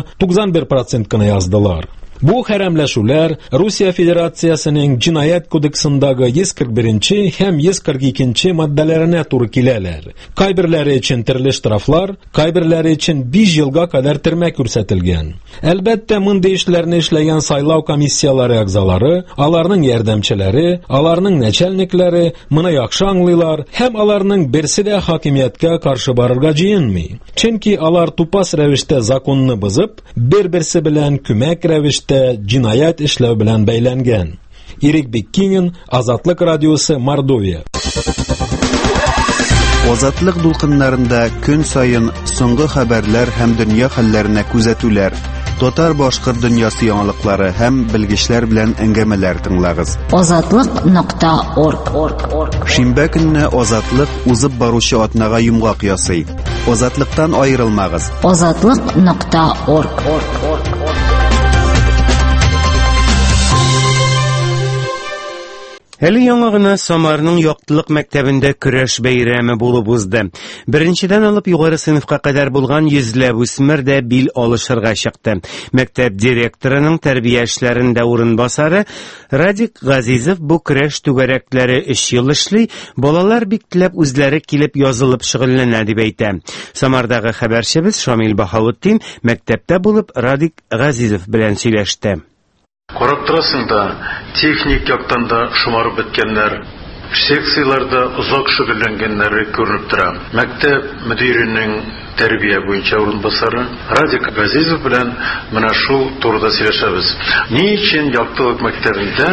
91% кына яздылар. Бу хәрәмләшүләр Русия Федерациясының Җинаят кодексындагы 141 һәм 142 маддәләренә туры киләләр. Кайберләре өчен төрле штрафлар, кайберләре өчен 5 елга кадәр төрмә күрсәтелгән. Әлбәттә, мондый эшләрне эшләгән сайлау комиссиялары әгъзалары, аларның ярдәмчеләре, аларның начальниклары моны яхшы аңлыйлар һәм аларның берсе дә хакимияткә каршы барырга җыенмый. Чөнки алар тупас рәвештә законны бозып, бер-берсе белән күмәк рәвештә җинаят эшләү белән бәйләнгән. Ирек Беккинин, Азатлык радиосы, Мордовия. Азатлык дулкыннарында көн сайын соңгы хәбәрләр һәм дөнья хәлләренә күзәтүләр, татар-башкорт дөньясы яңалыклары һәм белгечләр белән әңгәмәләр тыңлагыз. Азатлык.орг. Шимбә көнне Азатлык узып баручы атнага йомгак ясый. Азатлыктан аерылмагыз. Азатлык.орг. Әле яңа гына Самарның яктылык мәктәбендә көрәш бәйрәме булып узды. Беренчедән алып югары сыйныфка кадәр булган йөзләп үсмер дә бил алышырга чыкты. Мәктәп директорының тәрбия эшләрендә урынбасары Радик Газизов бу көрәш түгәрәкләре 3 ел эшли, балалар бик теләп үзләре килеп язылып шөгыльләнә дип әйтә. Самардагы хәбәрчебез Шамил Баһаутдин мәктәптә булып Радик Газизов белән сөйләште. Карап торасың да, техник яктан да шомарып беткәннәр. Секцияларда озак шөгыльләнгәннәре күренеп тора. Мәктәп мөдиренең тәрбия буенча урынбасары Радик Газизов белән менә шул турыда сөйләшәбез. Ни өчен яктылык мәктәбендә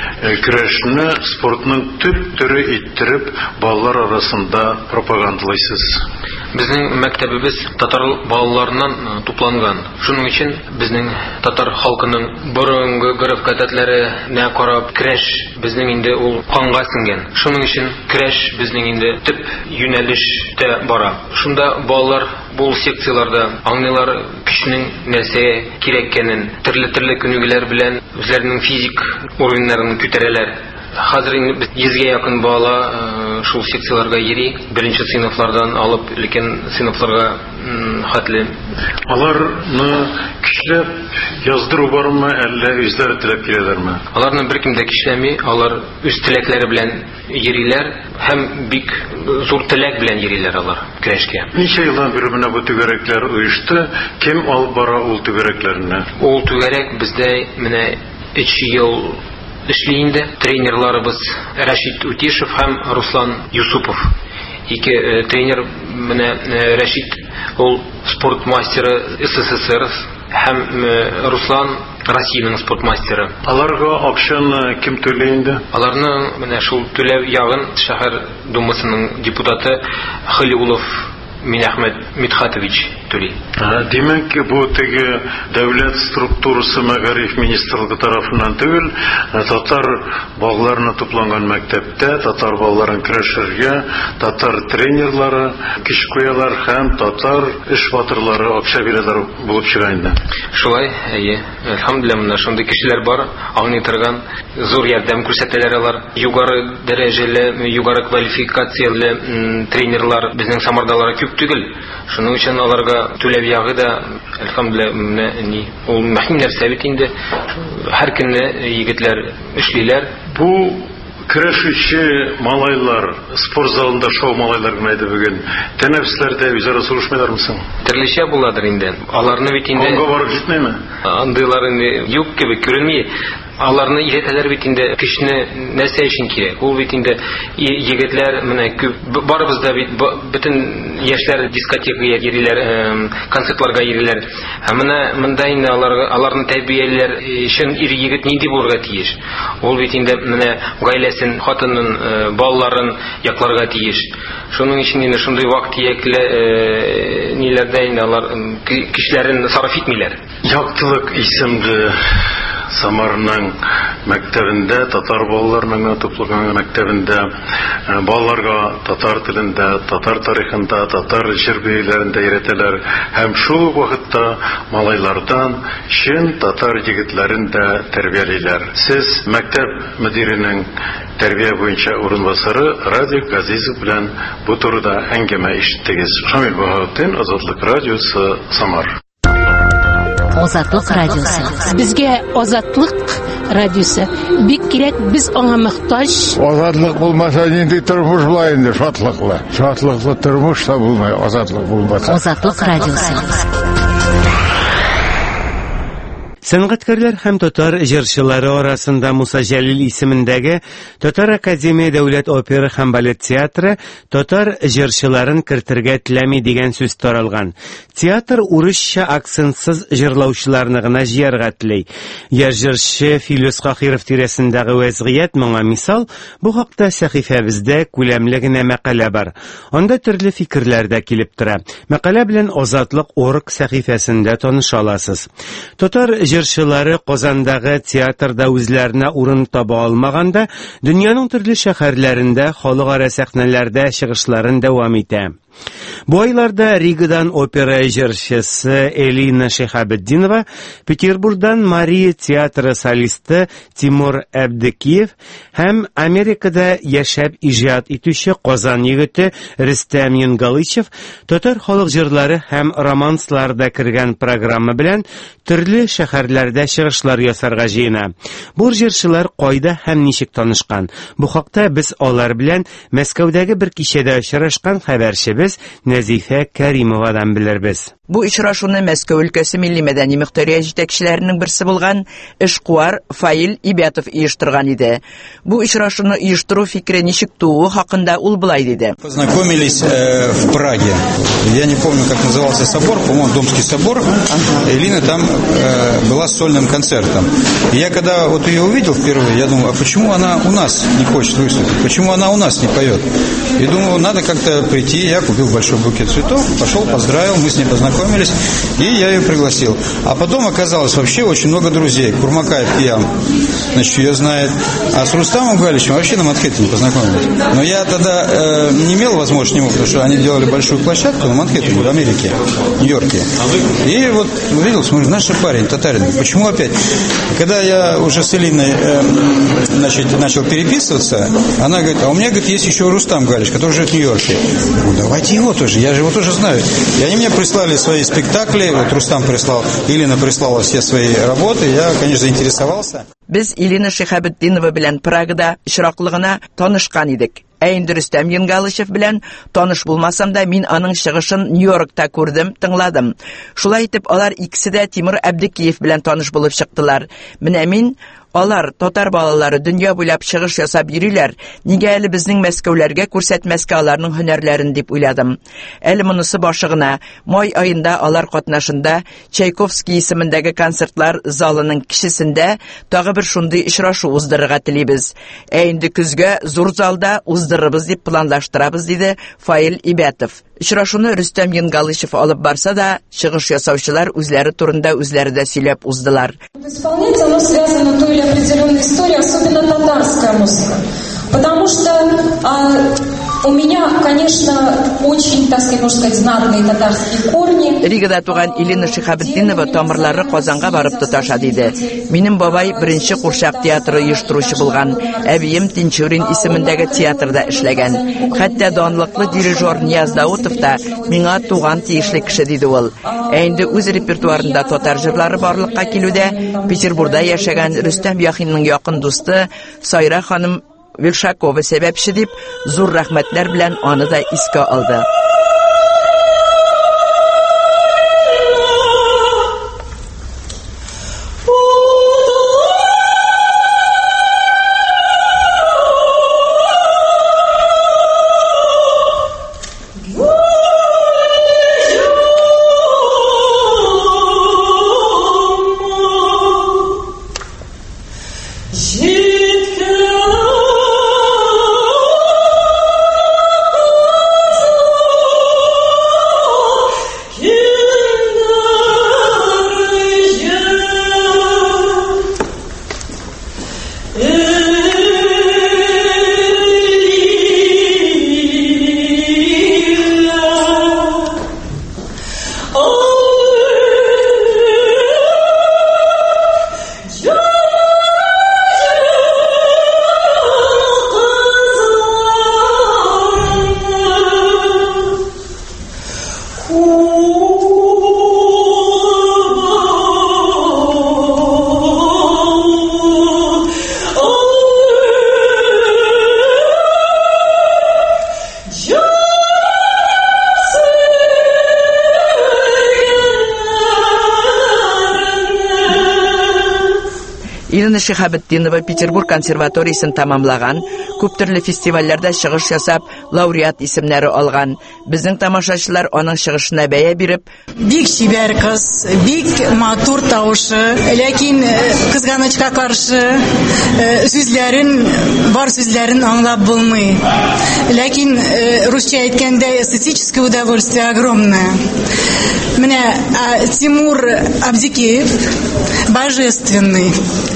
көрәшне спортның төп төре иттереп балалар арасында пропагандалайсыз? Безнең мәктәбебез татар балаларыннан тупланган. Шуның өчен безнең татар халкының борынгы гореф-гадәтләренә карап көрәш безнең инде ул канга сеңгән. Шуның өчен көрәш безнең инде төп юнәлештә бара. Шунда балалар бу секцияларда аңлыйлар көчнең нәрсәгә кирәккәнен, төрле күнегүләр белән үзләренең физик уровеньларын күтәрәләр. Хәзер инде 100-гә якын бала шул секцияларга йөри, беренче сыйныфлардан алып өлкән сыйныфларга хәтле. Аларны көчләп яздыру бармы, әллә үзләре теләп киләләрме? Аларны беркем дә көчләми, алар үз теләкләре белән йөриләр һәм бик зур теләк белән йөриләр алар көрәшкә. Ничә елдан бирле менә бу түгәрәкләр оешты? Кем алып бара ул түгәрәкләрне? Ул түгәрәк бездә менә 3 ел эшли инде. Тренерларыбыз Рәшит Утишев һәм Руслан Юсупов. Ике тренер менә Рәшит ул спорт мастеры СССР һәм Руслан Россиянең спорт мастеры. Аларга акчаны кем түләй инде? Аларның менә шул түләү ягын шәһәр думасының депутаты Халиулов Минахмед Митхатович түли. Димәк, бу теге дәүләт структурасы мәгариф министрлыгы тарафыннан түгел, татар балаларына тупланган мәктәптә татар балаларын көрәшергә татар тренерлары көч куялар һәм татар эш батырлары акча бирәләр булып чыга инде. Шулай, әлхәмдүлилләh, менә шундый кешеләр бар, аңлый торган, зур ярдәм күрсәтәләр алар. Югары дәрәҗәле, югары квалификацияле тренерлар безнең Самардалары күп түгел. Шуның өчен аларга түләп ягы да әлхәмдүлилләh ул мөһим нәрсә бит инде. Һәр көнне егетләр эшлиләр. Бу көрәшүче малайлар спорт залында шоу малайлар гына иде бүген. Тәнәфесләрдә үзара сурышмыйлармы соң? Төрлечә буладыр инде. Аларны бит инде Конго барып җитмәйме? Андыйлар инде юк кебек күренми. Аларны иретәләр бит инде көчне нәрсә өчен кирәк? Ул бит инде егетләр менә күп барыбыз да бит бөтен яшьләр дискотекага йөриләр, концертларга йөриләр. Һәм менә монда инде аларны тәрбияләр өчен ир-егет нинди булырга тиеш? Ул бит инде менә гаиләсен, хатынын, балаларын якларга тиеш. Шуның өчен инде шундый вакытлы ниләрдә инде алар кишләрен сарыф итмиләр. Яктылык исемле Самарның мәктәбендә, татар балаларының тупланган мәктәбендә балаларга татар телендә, татар тарихында, татар җыр-биюләрендә өйрәтәләр һәм шул вакытта малайлардан чын татар егетләрен дә тәрбиялиләр. Сез мәктәп мөдиренең тәрбия буенча урынбасары Радик Газизов белән бу турыда әңгәмә ишеттегез. Шамил Баһаутдин, Азатлык радиосы, Самар. Азатлык радиосы. Безгә Азатлык радиосы бик кирәк, без аңа мохтаҗ. Азатлык булмаса нинди тормыш була инде, шатлыклы. Шатлыклы тормыш та булмый, азатлык булмаса. Азатлык радиосы. Сәнгатькәрләр һәм татар җырчылары арасында Муса Җәлил исемендәге Татар Академия Дәүләт опера һәм балет театры татар җырчыларын кертергә теләми дигән сүз таралган. Театр урысча акцентсыз җырлаучыларны гына җыярга тели. Яшь җырчы Филус Кахиров тирәсендәге вазгыять моңа мисал. Бу хакта сәхифәбездә күләмле генә мәкалә бар. Анда төрле фикерләр дә килеп тора. Мәкалә белән Азатлык.org сәхифәсендә таныша аласыз. Татар җырчылары Казандагы театрда үзләренә урын таба алмаганда, дөньяның төрле шәһәрләрендә халыкара сәхнәләрдә чыгышларын дәвам итә. Бу айларда Ригадан опера җырчысы Элина Шехабетдинова, Петербургдан Мария театры солисты Тимур Әбдекиев һәм Америкада яшәп иҗат итүче Казан егете Рөстәм Йонгалычев татар халык җырлары һәм романсларда кергән программа белән төрле шәһәрләрдә чыгышлар ясарга җыена. Бу җырчылар кайда һәм ничек танышкан? Бу хакта без алар белән Мәскәүдәге бер кичәдә очрашкан хәбәрчебез Нәзифә Кәримовадан белербез. Бу очрашуны Мәскәү өлкәсе милли мәдәни мөхтәрия җитәкчеләренең берсе булган эшкуар Фаил Ибятов оештырган иде. Бу очрашуны оештыру фикере ничек тууы хакында ул булай диде. Познакомились в Праге. Я не помню, как назывался собор, по-моему, Домский собор. Элина там была с сольным концертом. И я когда вот ее увидел впервые, я думал, а почему она у нас не хочет выступить? Почему она у нас не поет? И думаю, надо как-то прийти. Я купил большой букет цветов, пошел, поздравил, мы с ней познакомились, и я ее пригласил. А потом оказалось вообще очень много друзей. Курмакаев Пиам, значит, ее знает. А с Рустамом Галичем вообще на Манхэттене познакомились. Но я тогда не имел возможности ему, потому что они делали большую площадку на Манхэттене, в Америке, в Нью-Йорке. И вот увидел, смотрю, наш парень, татарин. Почему опять? Когда я уже с Элиной начал переписываться, она говорит, а у меня, говорит, есть еще Рустам Галич, который живет в Нью-Йорке. Ну, давайте его тоже, я же его тоже знаю. И они мне прислали свои спектакли, вот Рустам прислал, Илина прислала все свои работы, я, конечно, заинтересовался. Без Илина Шихабетдинова белән Прагада очраклыгына танышкан идек. Инде Рөстәм Йонгалышев белән таныш булмасам да, мин аның чыгышын Нью-Йоркта күрдем, тыңладым. Шулай итеп, алар икесе дә Тимур Әбдекиев белән таныш булып чыктылар. Менә мин алар татар балалары дөнья буйлап чыгыш ясап йөриләр. Нигә әле безнең Мәскәүләргә күрсәтмәскә аларның һөнәрләрен дип уйладым. Әле монысы башыгына. Май аенда алар катнашында Чайковский исемендәге концертлар залының кишесендә тагы бер шундый очрашу уздырырга телибез. Инде күзгә зур залда уздырырбыз дип планлаштырабыз, диде Фаил Ибятов. Очрашуны Рөстәм Йонгалышев алып барса да, чыгыш ясаучылар үзләре турында үзләре дә сөйләп уздылар. Исполнение оно связано той или определенной историей, особенно татарская музыка. Потому что у меня, конечно, очень, так сказать, можно сказать, знатные татарские корни. Ригада туган Илина Шихабетдинова тамырлары Казанга барып тоташа диде. Минем бабай беренче Курчак театры оештыручы булган. Әбием Тинчурин исемендәге театрда эшләгән. Хәтта данлыклы дирижер Нияз Даутов та миңа туган тиешле кеше диде ул. Инде үз репертуарында татар җырлары барлыкка килүдә Петербургда яшәгән Рөстәм Яхинның якын дусты Сайра ханым Вилшакова сәбәпче дип зур рәхмәтләр белән аны да искә алды. Илина Шихабетдинова Петербург консерваториясын тамамлаган, күп төрле фестивальләрдә чыгыш ясап, лауреат исемнәре алган. Безнең тамашачылар аның чыгышына бәя биреп, бик чибәр кыз, бик матур тавышы, ләкин кызганычка каршы бар сүзләрен аңлап булмый. Ләкин русча әйткәндә эстетическое удовольствие огромное. Менә Тимур Абдикеев божественный.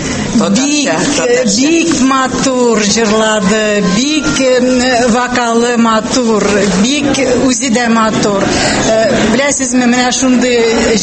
Бик матур җырлады, бик вокалы матур, бик үзе дә матур. Беләсезме, менә шундый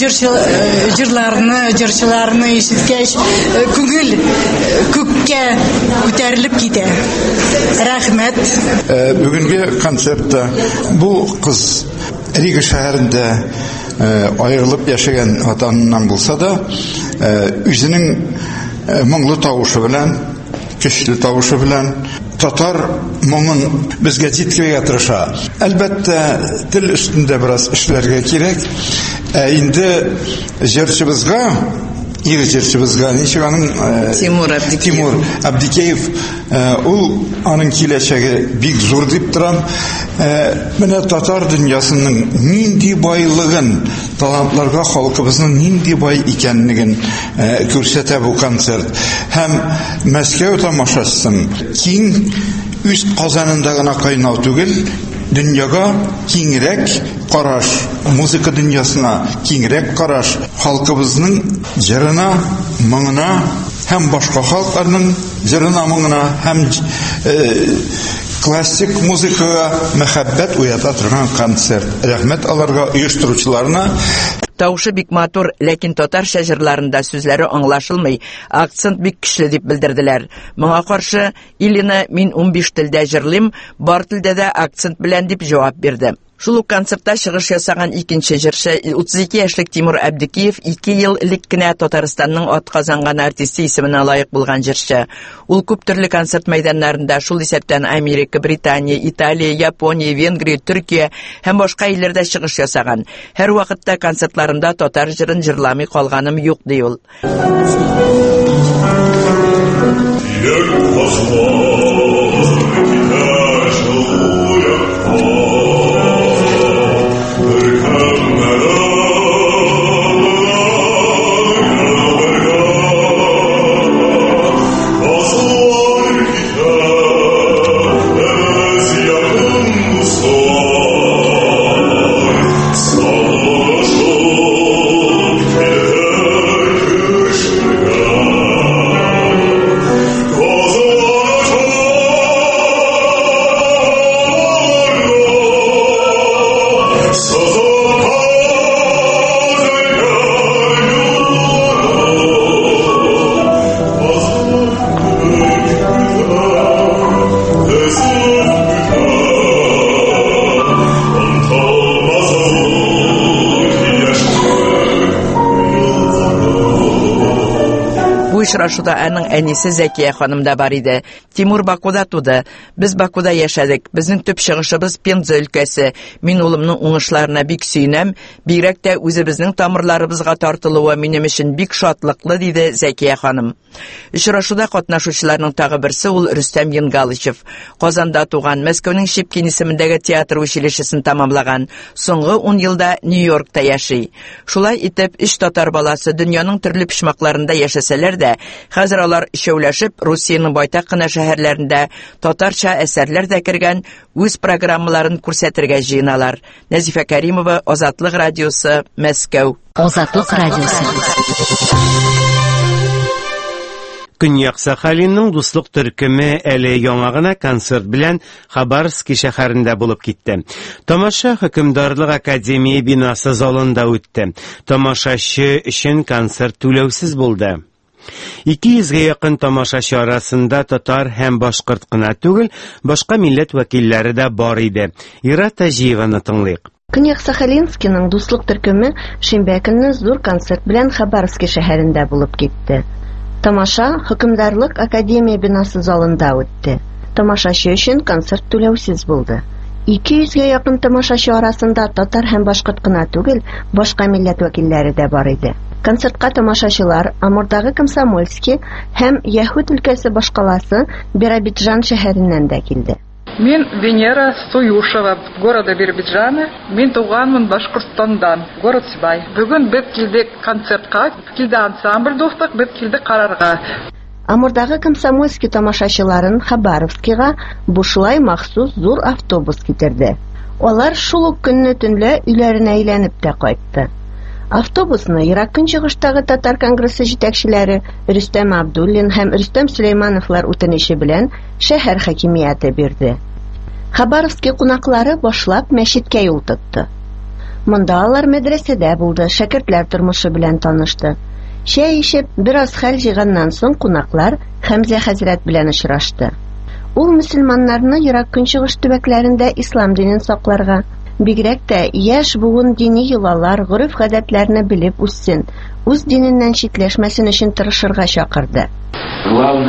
җырларны ишеткәч, күңел күккә күтәрелеп китә. Рәхмәт. Бүгенге концертта бу кыз Рига шәһәрендә аерылып яшәгән атаннан булса да, үзенең моңлы тавышы белән, көчле тавышы белән татар моңын безгә җиткерергә тырыша. Әлбәттә, тел өстендә бераз эшләргә кирәк. Инде җырчыбызга ир җырчыбызга ничек аның Тимур Абдикеев ул аның киләчәге бик зур дип торам. Менә татар дөньясының нинди байлыгын, талантларга халкыбызның нинди бай икәнлеген күрсәтә бу концерт. Һәм Мәскәү тамашасын киң үз Казанында гына кайнау түгел, дөньяга киңрәк караш, музыка дөньясына киңрәк караш, халкыбызның җырына, моңына һәм башка халыкларның җырына, моңына һәм классик музыкага мәхәббәт уята торган концерт. Рәхмәт аларга, оештыручыларына. Таушы бик матур, ләкин татарча җырларында сүзләре аңлашылмый, акцент бик көчле дип белдерделәр. Моңа каршы Илина мин 15 телдә җырлыйм, бар телдә дә акцент белән дип җавап бирде. Шул ук концертта чыгыш ясаган икенче җырчы 32 яшьлек Тимур Абдикеев 2 ел элек кенә Татарстанның атказанган артисты исеменә лаек булган җырчы. Ул күп төрле концерт мәйданнарында, шул исәптән Америка, Британия, Италия, Япония, Венгрия, Төркия һәм башка илләрдә чыгыш ясаган. Һәр вакытта концертларында татар җырын җырламый калганым юк ди ул. Очрашуда аның әнисе Зәкия ханым да бар иде. Тимур Бакуда туды. Без Бакуда яшәдек. Безнең төп чыгышыбыз Пенза өлкәсе. Мин улымның уңышларына бик сөенәм. Бигрәк тә үзебезнең тамырларыбызга тартылуы минем өчен бик шатлыклы, диде Зәкия ханым. Очрашуда катнашучыларның тагы берсе ул Рөстәм Йонгалычев. Казанда туган, Мәскәүнең Щепкин исемендәге театр училищесын тамамлаган. Соңгы 10 елда Нью-Йоркта яши. Шулай итеп, 3 татар баласы дөньяның төрле почмакларында яшәсәләр дә, хәзер алар ишәүләшеп Русиянең байтак кына шәһәрләрендә татарча әсәрләр дә кергән үз программаларын күрсәтергә җыеналар. Нәзифә Кәримова, Азатлык радиосы, Мәскәү. Азатлык радиосы. Көньяк Сахалинның дуслык төркеме әле яңа гына концерт белән Хабаровск шәһәрендә булып китте. Тамаша Хөкемдарлык академия бинасы залында үтте. Тамашачы өчен концерт түләүсез булды. 200-гә якын тамашачы арасында татар һәм башкорт кына түгел, башка милләт вәкилләре дә бар иде. Ира Тәҗиеваны тыңлыйк. Көньяк Сахалинскиның дуслык төркеме шимбә көнне зур концерт белән Хабаровск шәһәрендә булып китте. Тамаша Хөкемдарлык академия бинасы залында үтте. Тамашачы өчен концерт түләүсез булды. 200-гә якын тамашачы арасында татар һәм башкорт кына түгел, башка милләт вәкилләре дә бар иде. Концертка тамашачылар Амурдагы Комсомольский һәм Яһүд өлкәсе башкаласы Биробиджан шәһәреннән дә килде. Мин Венера Суюшева, города Биробиджана. Мин туганмын Башкортстандан, город Сибай. Бүген без килдек концертка, килде ансамбль дуслык, без килдек карарга. Амурдагы Комсомольский тамашачыларын Хабаровскига бушлай махсус зур автобус китерде. Алар шул ук көнне төнлә өйләренә әйләнеп тә кайтты. Автобусны Ирак көнчыгыштагы татар конгрессы җитәкчеләре Рөстәм Абдуллин һәм Рөстәм Сөләймановлар үтенече белән шәһәр хакимияте бирде. Хабаровский кунаклары башлап мәчеткә юл тотты. Монда алар мәдрәсәдә булды, шәкертләр тормышы белән танышты. Чәй ичеп, бераз хәл җыйганнан соң кунаклар Хәмзә хәзрәт белән очрашты. Ул мөселманнарны Ирак көнчыгыш төбәкләрендә ислам динен сакларга, бигрәк тә яшь буын дини йолалар, гореф-гадәтләрне белеп үссен, үз диненнән читләшмәсен өчен тырышырга чакырды. Главное,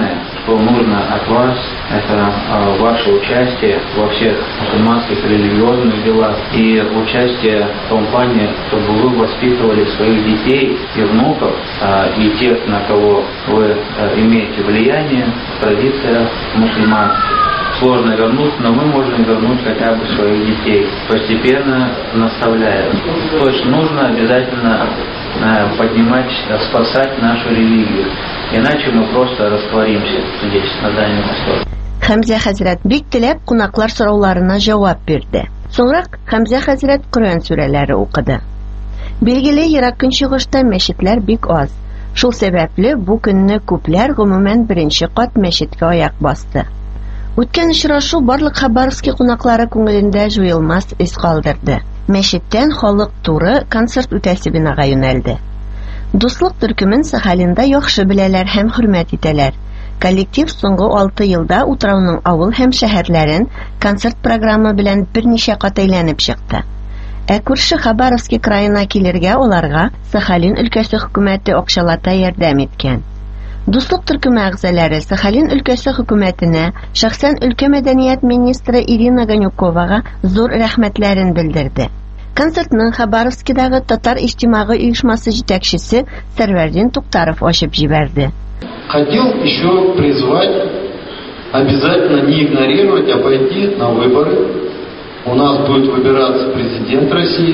что нужно от вас, это ваше участие во всех мусульманских религиозных делах и участие в том плане, чтобы вы воспитывали своих детей и внуков, и тех, на кого вы имеете влияние в традициях мусульманских. Сложно вернуть, но мы можем вернуть хотя бы своих детей, постепенно наставляя. То есть нужно обязательно поднимать, спасать нашу религию, иначе мы просто растворимся здесь, на Дальнем Востоке. Хәмзә хәзрәт бик теләп кунаклар сорауларына җавап бирде. Соңрак Хәмзә хәзрәт Коръән сүрәләре укыды. Билгеле, ерак көнчыгышта мәчетләр бик аз. Шул сәбәпле бу көнне күпләр гомумән беренче кат мәчеткә аяк басты. Үткән очрашу барлык Хабаровский кунаклары күңелендә җуелмас эз калдырды. Мәчеттән халык туры концерт үтәсе бинага юнәлде. Дуслык төркемен Сахалинда яхшы беләләр һәм хөрмәт итәләр. Коллектив соңгы 6 елда Утрауның авыл һәм шәһәрләрен концерт программы белән берничә кат әйләнеп чыкты. Күрше Хабаровский краена килергә аларга Сахалин өлкәсе хөкүмәте акчалата ярдәм иткән. Дуслык төркеме әгъзаләре Сахалин өлкәсе хөкүмәтенә, шәхсән өлкә мәдәният министры Ирина Ганюковага зур рәхмәтләрен белдерде. Концертның Хабаровскидагы татар иҗтимагый оешмасы җитәкчесе Сәрвәрдин Туктаров ачып җибәрде. Хотел еще призвать обязательно не игнорировать, а пойти на выборы. У нас будет выбираться президент России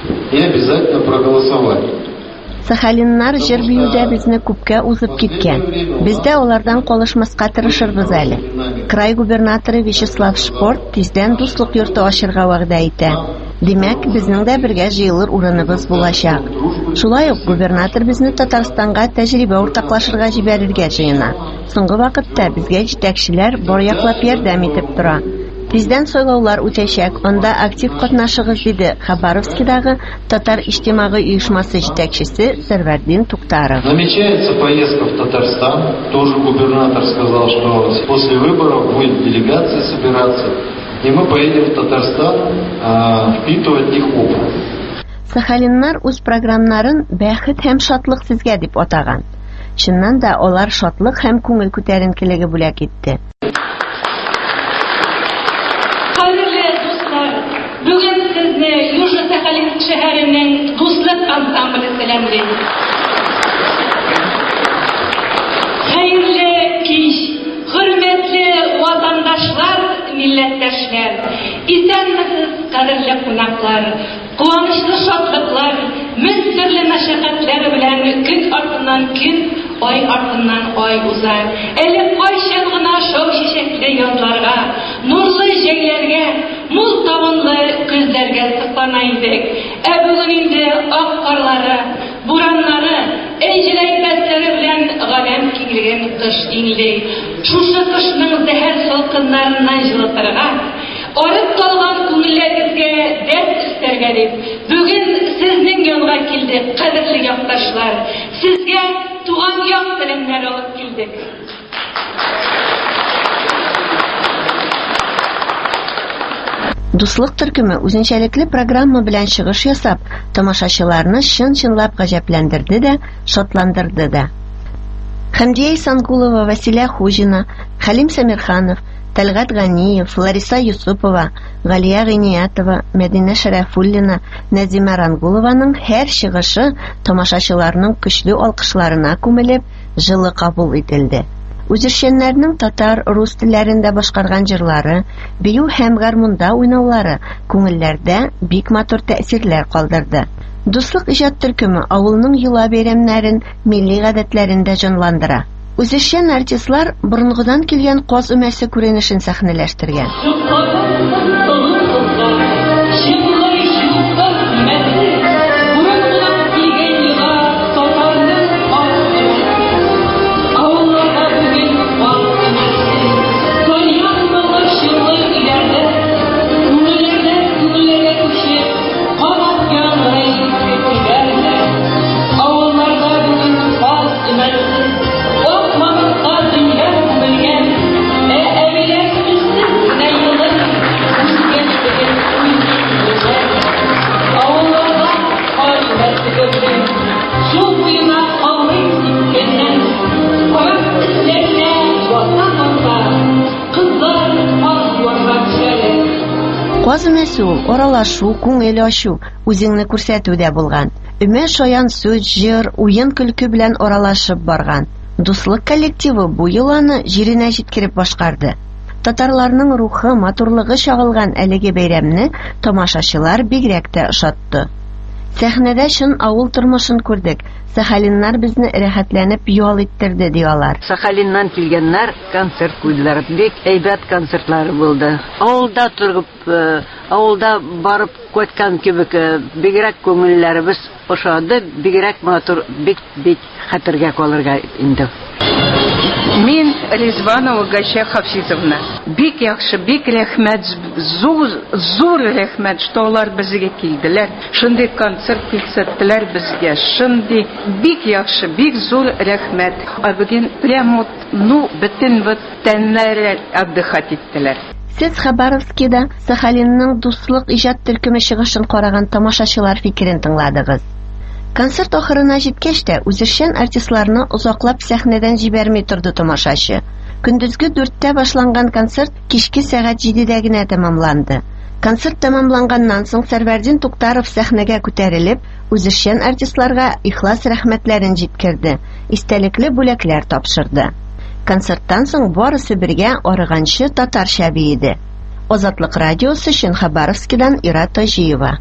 и обязательно проголосовать. Сахалиннар җыр биюдә безне күпкә узып киткән. Без дә алардан калышмаска тырышырбыз әле. Край губернаторы Вячеслав Шпорт тиздән дуслык йорты ачырга вәгъдә итә. Димәк, безнең дә бергә җыелыр урыныбыз булачак. Шулай ук губернатор безне Татарстанга тәҗрибә уртаклашырга җибәрергә җыена. Соңгы вакытта безгә җитәкчеләр бар яклап ярдәм итеп тора. Тиздән сайлаулар үтәчәк, анда актив катнашыгыз диде Хабаровскидагы татар иҗтимагый оешмасы җитәкчесе Сәрвәрдин Туктаров. Намечается поездка в Татарстан. Тоже губернатор сказал, что после выборов будет делегация собираться, и мы поедем в Татарстан впитывать их опыт. Сахалиннар үз программнарын бәхет һәм шатлык сезгә дип атаган. Чыннан да алар шатлык һәм күңел күтәренкелеге бүләк итте. Бүген сезне Южный Сахалин шәһәренең дуслык ансамбле сәламлый. Хәерле кич, хөрмәтле ватандашлар, милләттәшләр, исәнмесез, кадерле кунаклар, куанычлы шатлыклар, мең төрле мәшәкатьләр белән көн артыннан көн, ай артыннан ай уза. Әле кайчан гына шау чәчәкле язларга, нурлы җәйләргә, мул тавынлы күзләргә сыклана идек. Бүген инде ак карлары, бураннары, әҗеләйбәтләре белән галәм киңлеген кыш иңли. Шушы кышның зәһәр салкыннарыннан җылытырга, арып калган күңелләрегезгә дәрт өстәргә дип, бүген сезнең янга килдек, кадерле якташлар. Сезгә туган як телемнәр алып килдек. Дуслык төркеме үзенчәлекле программа белән чыгыш ясап, тамашачыларны чын-чынлап гаҗәпләндерде дә, шатландырды да. Хәмдия Исангулова, Василия Хужина, Хәлим Сәмирханов, Тәлгат Ганиев, Лариса Юсупова, Галия Гыйниятова, Мәдинә Шәрәфуллина, Нәзимә Рангулованың һәр чыгышы тамашачыларның көчле алкышларына күмелеп, җылы кабул ителде. Үзешчәннәрнең татар, рус телләрендә башкарган җырлары, бию һәм гармунда уйнаулары күңелләрдә бик матур тәэсирләр калдырды. Дуслык иҗат төркеме авылның йола бәйрәмнәрен, милли гадәтләрен дә җанландыра. Үзешчән артистлар борынгыдан килгән каз өмәсе күренешен сәхнәләштергән. Каз өмәсе ул аралашу, күңел ачу, үзеңне күрсәтүдә булган. Өмә шаян сүз, җыр, уен-көлке белән аралашып барган. Дуслык коллективы бу йоланы җиренә җиткереп башкарды. Татарларның рухы, матурлыгы чагылган әлеге бәйрәмне тамашачылар бигрәк тә ошатты. Сәхнәдә чын авыл тормышын күрдек. Сахалиннар безне рәхәтләнеп ял иттерде диялар. Сахалиннан килгәннәр концерт куйдылар. Бик әйбәт концертлар булды. Авылда торып, авылда барып кайткан кебек, бигрәк күңелләребез ошады, бигрәк матур, бик хәтергә калырга инде. Мин Резванова Гайша Хафизовна. Бик яхшы, бик рәхмәт, зур рәхмәт, что алар безгә килделәр. Шундый концерт күрсәттеләр безгә. Шундый бик яхшы, бик зур рәхмәт. Бүген прямо бөтен тәннәр отдыхать иттеләр. Сез Хабаровскида Сахалинның дуслык иҗат төркеме чыгышын караган тамашачылар фикерен тыңладыгыз. Концерт ахырына җиткәч тә үзешчән артистларны озаклап сәхнәдән җибәрми торды тамашачы. Көндезге 4-тә башланган концерт кичке сәгать 7-дә генә тәмамланды. Концерт тәмамланганнан соң Сәрвәрдин Туктаров сәхнәгә күтәрелеп, үзешчән артистларга ихлас рәхмәтләрен җиткерде, истәлекле бүләкләр тапшырды. Концерттан соң барысы бергә арыганчы татарча биеде. Азатлык радиосы өчен Хабаровскидан Ира Таҗиева.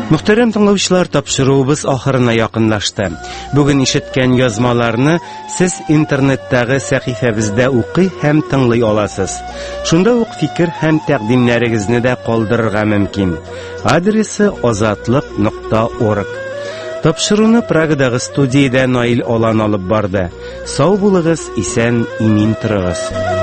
Мөхтәрәм тыңлаучылар, тапшыруыбыз ахырына якынлашты. Бүген ишеткән язмаларны сез интернеттагы сәхифәбездә укый һәм тыңлый аласыз. Шунда ук фикер һәм тәкъдимнәрегезне дә калдырырга мөмкин. Адресы озатлык.org. Тапшыруны Прагадагы студиядә Наил Алан алып барды. Сау булыгыз, исән, имин торыгыз.